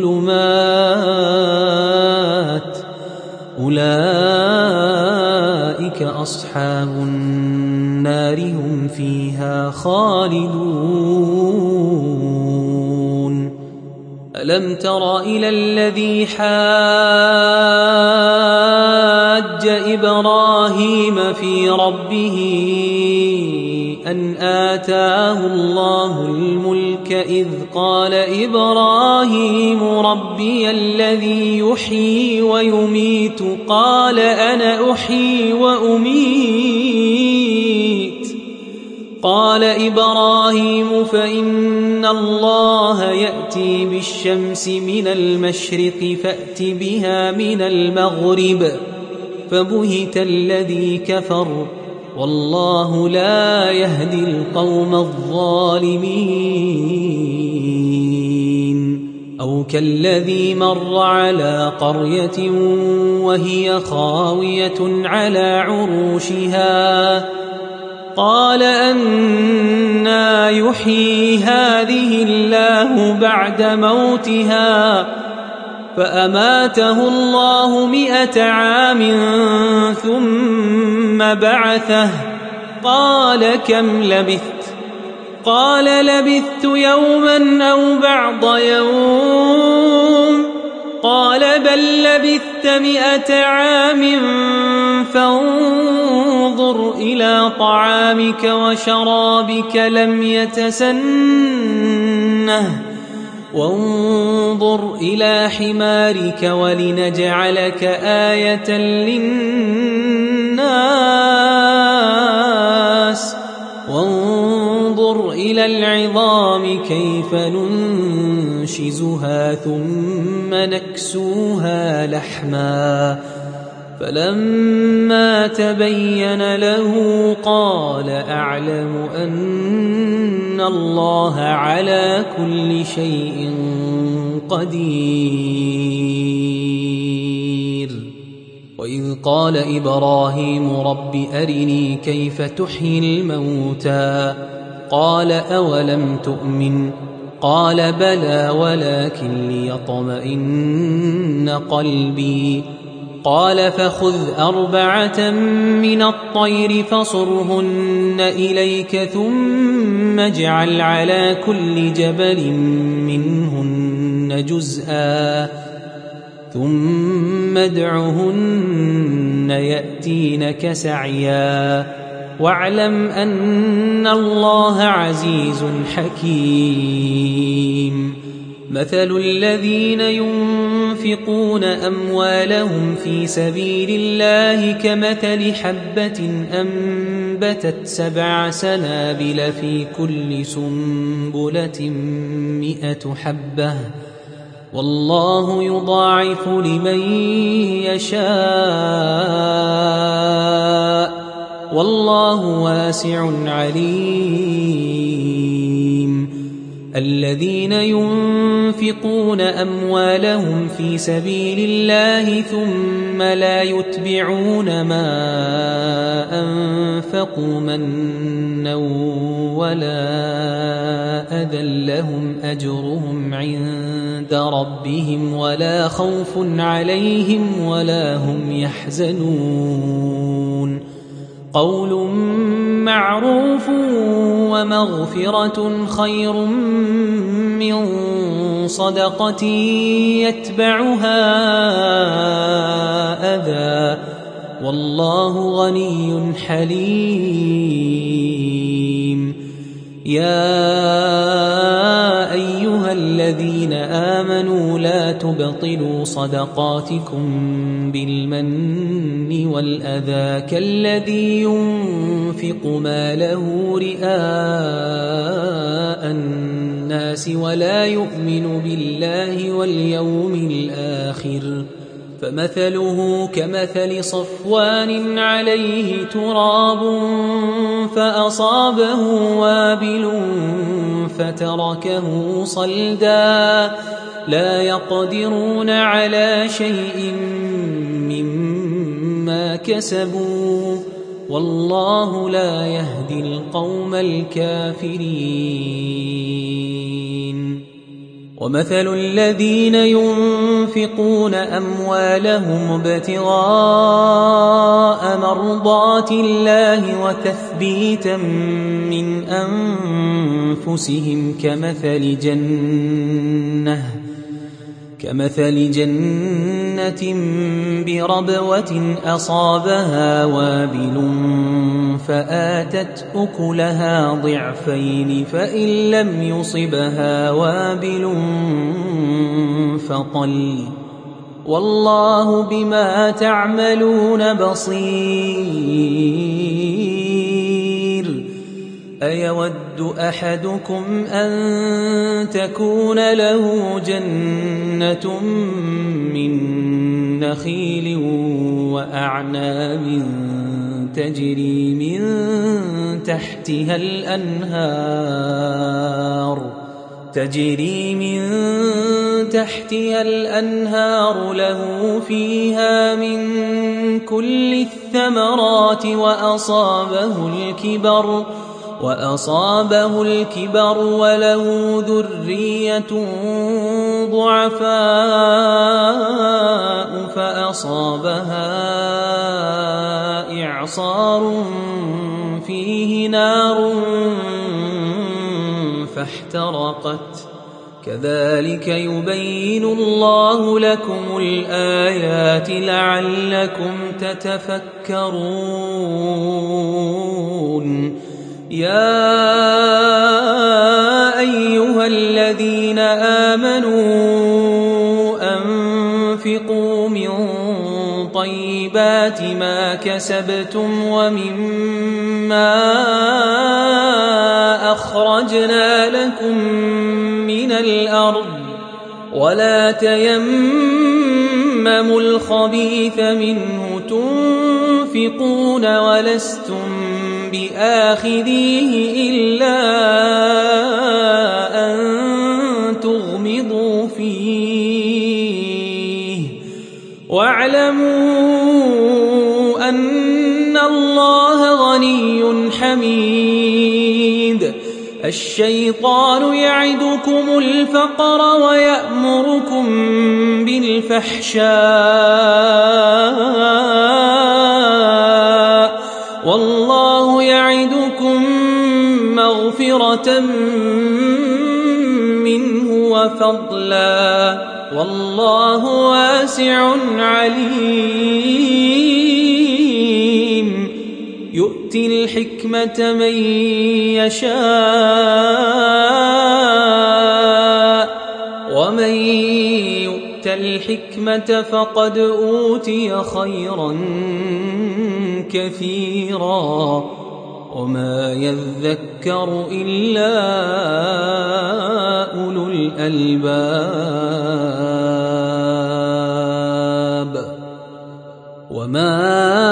الظلمات أولئك أصحاب النار هم فيها خالدون ألم تر إلى الذي حاج إبراهيم في ربه أن آتاه الله الملك إذ قال إبراهيم ربي الذي يحيي ويميت قال أنا أحيي وأميت قال إبراهيم فإن الله يأتي بالشمس من المشرق فأت بها من المغرب فبهت الذي كفر والله لا يهدي القوم الظالمين أو كالذي مر على قرية وهي خاوية على عروشها قال أنى يحيي هذه الله بعد موتها فأماته الله 100 عام ثم بعثه قال كم لبثت قال لبثت يوما أو بعض يوم قال بل لبثت 100 عام فانظر إلى طعامك وشرابك لم يتسنه وانظر إلى حمارك ولنجعلك آية للناس وانظر إلى العظام كيف ننشزها ثم نكسوها لحما فلما تبين له قال أعلم أن الله على كل شيء قدير وإذ قال إبراهيم رب أرني كيف تحيي الموتى قال أولم تؤمن قال بلى ولكن ليطمئن قلبي قال فخذ 4 من الطير فصرهن إليك ثم اجعل على كل جبل منهن جزءا ثم ادعهن يأتينك سعيا واعلم أن الله عزيز حكيم مثل الذين ينفقون أموالهم في سبيل الله كمثل حبة أنبتت 7 سنابل في كل سنبلة 100 حبة والله يضاعف لمن يشاء والله واسع عليم. الذين ينفقون أموالهم في سبيل الله ثم لا يتبعون ما أنفقوا منا ولا أذى لهم أجرهم عند ربهم ولا خوف عليهم ولا هم يحزنون. قول معروف ومغفرة خير من صدقة يتبعها أذى والله غني حليم. يا أيها الذين آمنوا لا تبطلوا صدقاتكم بالمن والأذى كالذي ينفق ماله رئاء الناس ولا يؤمن بالله واليوم الآخر فمثله كمثل صفوان عليه تراب فأصابه وابل فتركه صلدا لا يقدرون على شيء مما كسبوا والله لا يهدي القوم الكافرين. ومثل الذين ينفقون أموالهم ابتغاء مرضات الله وتثبيتا من أنفسهم كمثل جنة بربوة أصابها وابل فآتت أكلها ضعفين فإن لم يصبها وابل فطل والله بما تعملون بصير. أيود أحدكم أن تكون له جنة من نخيل وأعناب تجري من تحتها الأنهار له فيها من كل الثمرات وأصابه الكبر وله ذرية ضعفاء فأصابها إعصار فيه نار فاحترقت كذلك يبين الله لكم الآيات لعلكم تتفكرون. يا أيها الذين آمنوا أنفقوا من طيبات ما كسبتم ومما أخرجنا لكم من الأرض ولا تيمموا الخبيث منه تنفقون ولستم بآخذيه إلا أن تغمضوا فيه واعلموا أن الله غني حميد. الشيطان يعدكم الفقر ويأمركم بالفحشاء والله يعدكم مغفرة منه وفضلا والله واسع عليم. يؤتي الحكمة من يشاء ومن يؤت الحكمة فقد أوتي خيرا كثيرا وما يذكر إلا أولو الألباب وما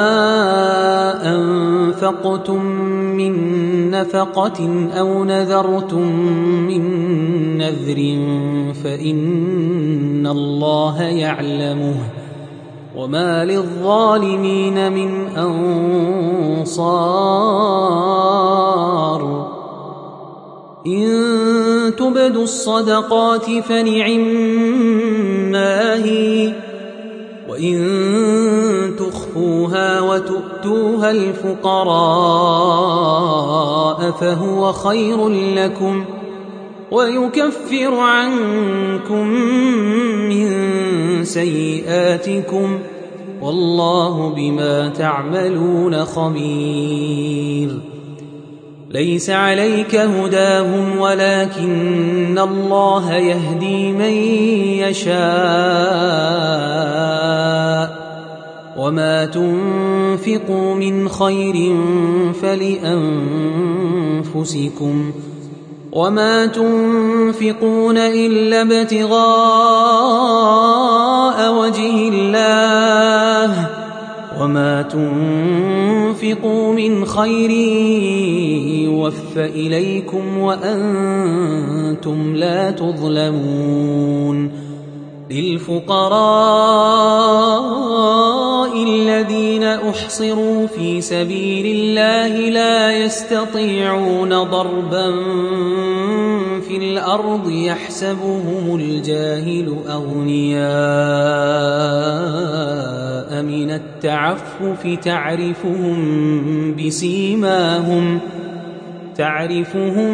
أنفقتم من نفقة أو نذرتم من نذر فإن الله يعلمه وما للظالمين من أنصار إن تبدوا الصدقات فنعما هي وإن تخفوها وتؤتوها الفقراء فهو خير لكم ويكفر عنكم من سيئاتكم والله بما تعملون خبير ليس عليك هداهم ولكن الله يهدي من يشاء وما تنفقوا من خير فلأنفسكم وما تنفقون إلا ابتغاء وجه الله وما تنفقوا من خير يوفى إليكم وأنتم لا تظلمون للفقراء الذين أحصروا في سبيل الله لا يستطيعون ضربا في الأرض يحسبهم الجاهل أغنياء من التعفف تعرفهم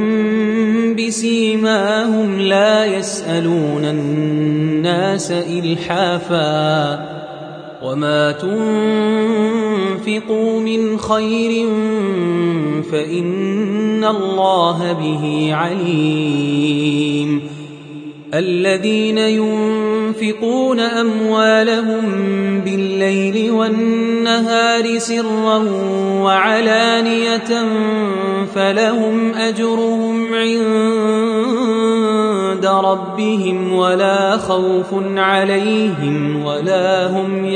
بسيماهم لا يسألون الناس إلحافا وما تنفقوا من خير فإن الله به عليم الذين ينفقون أموالهم بالليل والنهار سرا وعلانية فلهم أجرهم عند ربهم ولا خوف عليهم ولا هم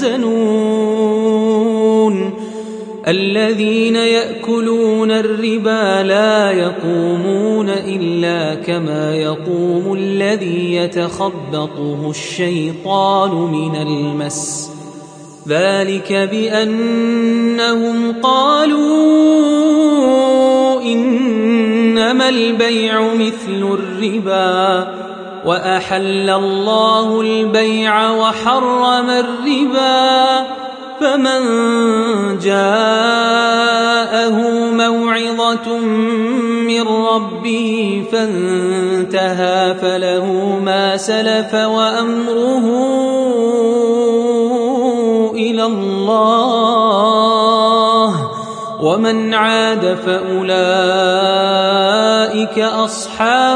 يحزنون الذين يأكلون الربا لا يقومون إلا كما يقوم الذي يتخبطه الشيطان من المس ذلك بأنهم قالوا إنما البيع مثل الربا وأحل الله البيع وحرم الربا فمن جاءه موعظة من ربه فانتهى فله ما سلف وأمره إلى الله ومن عاد فأولئك أصحاب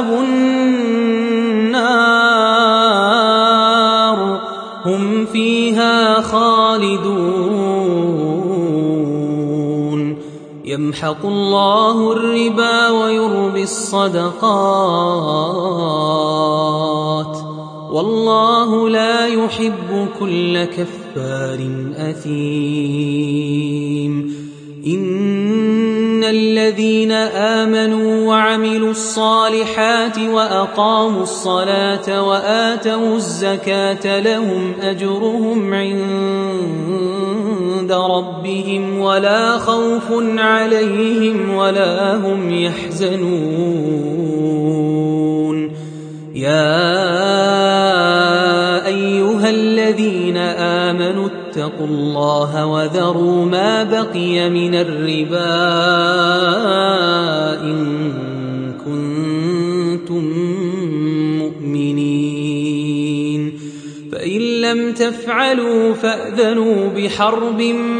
النار هم فيها خالدون يمحق الله الربا ويربي الصدقات والله لا يحب كل كفار أثيم إن الذين آمنوا وعملوا الصالحات وأقاموا الصلاة وآتوا الزكاة لهم أجرهم عند ربهم ولا خوف عليهم ولا هم يحزنون يا أيها الذين آمنوا اتقوا الله وذروا ما بقي من الربا إن كنتم مؤمنين فإن لم تفعلوا فأذنوا بحرب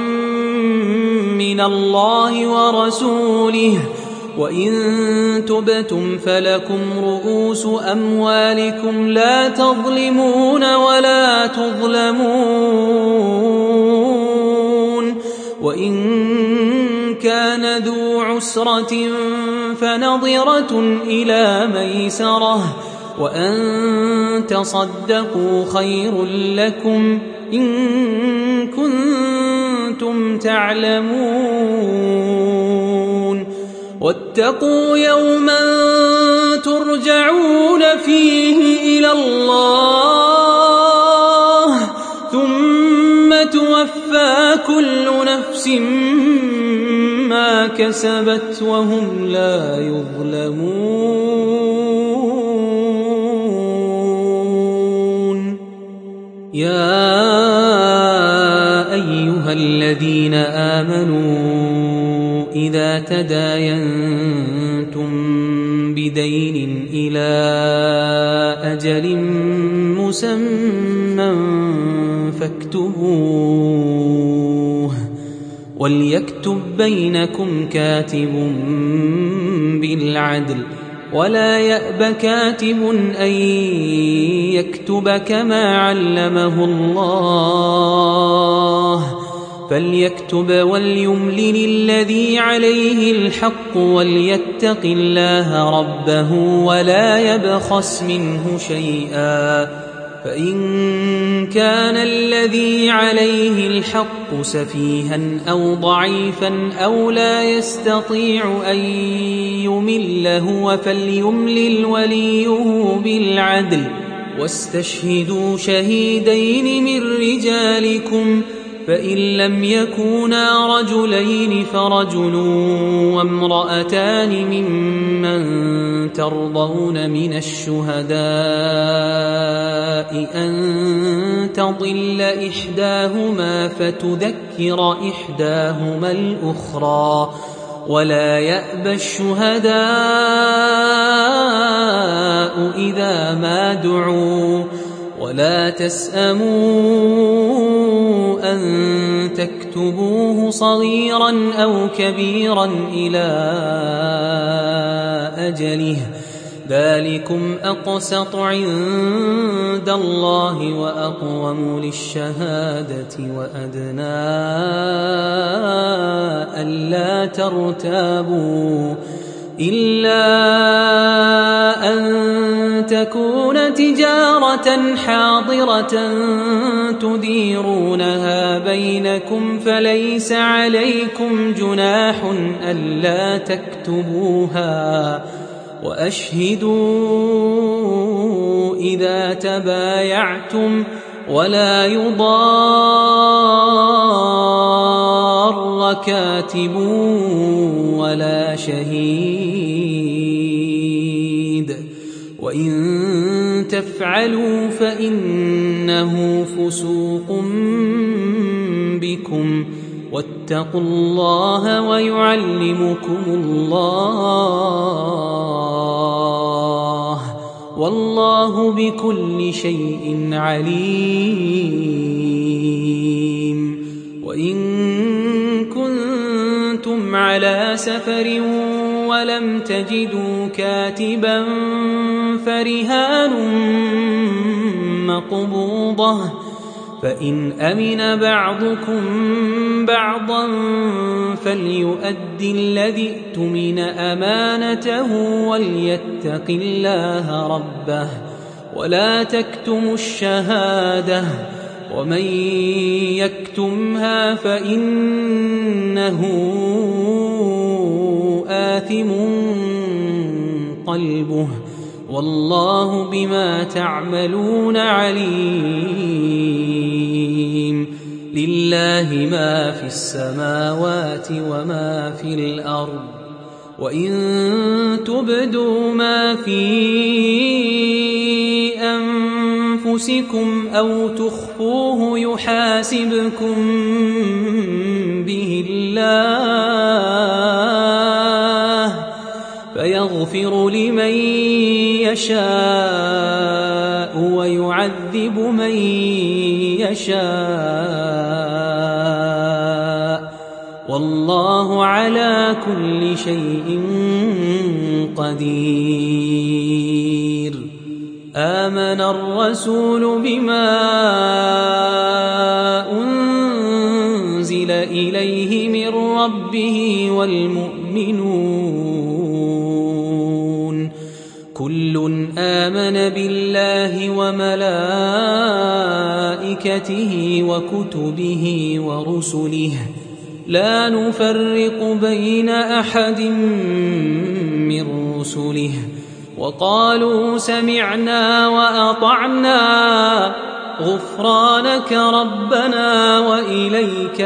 من الله ورسوله وإن تبتم فلكم رؤوس أموالكم لا تظلمون ولا تظلمون وإن كان ذو عسرة فنظرة إلى ميسرة وأن تصدقوا خير لكم إن كنتم تعلمون واتقوا يوما ترجعون فيه إلى الله ثم توفى كل نفس ما كسبت وهم لا يظلمون يا أيها الذين آمنوا إذا تداينتم بدين إلى أجل مسمى فاكتبوه وليكتب بينكم كاتب بالعدل ولا يأب كاتب أن يكتب كما علمه الله فليكتب وليملل الذي عليه الحق وليتق الله ربه ولا يبخس منه شيئا فإن كان الذي عليه الحق سفيها أو ضعيفا أو لا يستطيع أن يمل هو فليملل وليه بالعدل واستشهدوا شهيدين من رجالكم فإن لم يكونا رجلين فرجل وامرأتان ممن ترضون من الشهداء أن تضل إحداهما فتذكر إحداهما الأخرى ولا يأبى الشهداء إذا ما دعوا ولا تسأموا أن تكتبوه صغيرا أو كبيرا إلى أجله ذلكم أقسط عند الله وأقوم للشهادة وأدنى ألا ترتابوا إلا أن تكون تجارة حاضرة تديرونها بينكم فليس عليكم جناح ألا تكتبوها وأشهدوا إذا تبايعتم ولا يضار كاتب ولا شهيد وإن تفعلوا فإنه فسوق بكم واتقوا الله ويعلمكم الله والله بكل شيء عليم وإن كنتم على سفر ولم تجدوا كاتبا فرهان مقبوضة فإن أمن بعضكم بعضا فليؤدي الذي اؤتمن أمانته وليتق الله ربه ولا تكتموا الشهادة ومن يكتمها فإنه آثم قلبه والله بما تعملون عليم لله ما في السماوات وما في الأرض وإن تبدوا ما في أنفسكم أو تخفوه يحاسبكم به الله فيغفر لمن يشاء ويعذب من يشاء والله على كل شيء قدير آمن الرسول بما أنزل أنزل إليه من ربه والمؤمنون كل آمن بالله وملائكته وكتبه ورسله لا نفرق بين أحد من رسله وقالوا سمعنا وأطعنا غفرانك ربنا وإليك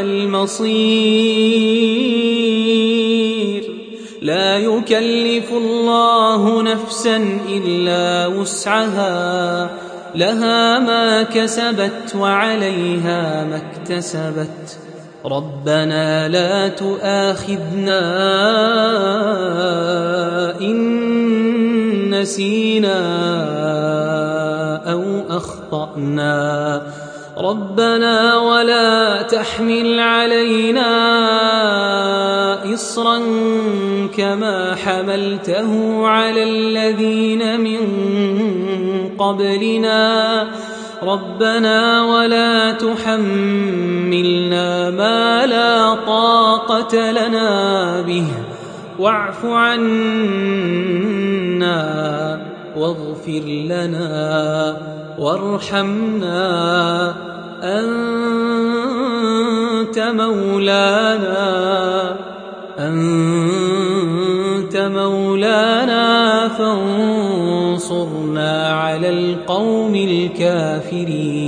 المصير لا يكلف الله نفسا إلا وسعها لها ما كسبت وعليها ما اكتسبت ربنا لا تؤاخذنا إن نسينا أو أخطأنا ربنا ولا تحمل علينا إصرا كما حملته على الذين من قبلنا ربنا ولا تحملنا ما لا طاقة لنا به واعف عنا واغفر لنا وارحمنا أنت مولانا فانصرنا على القوم الكافرين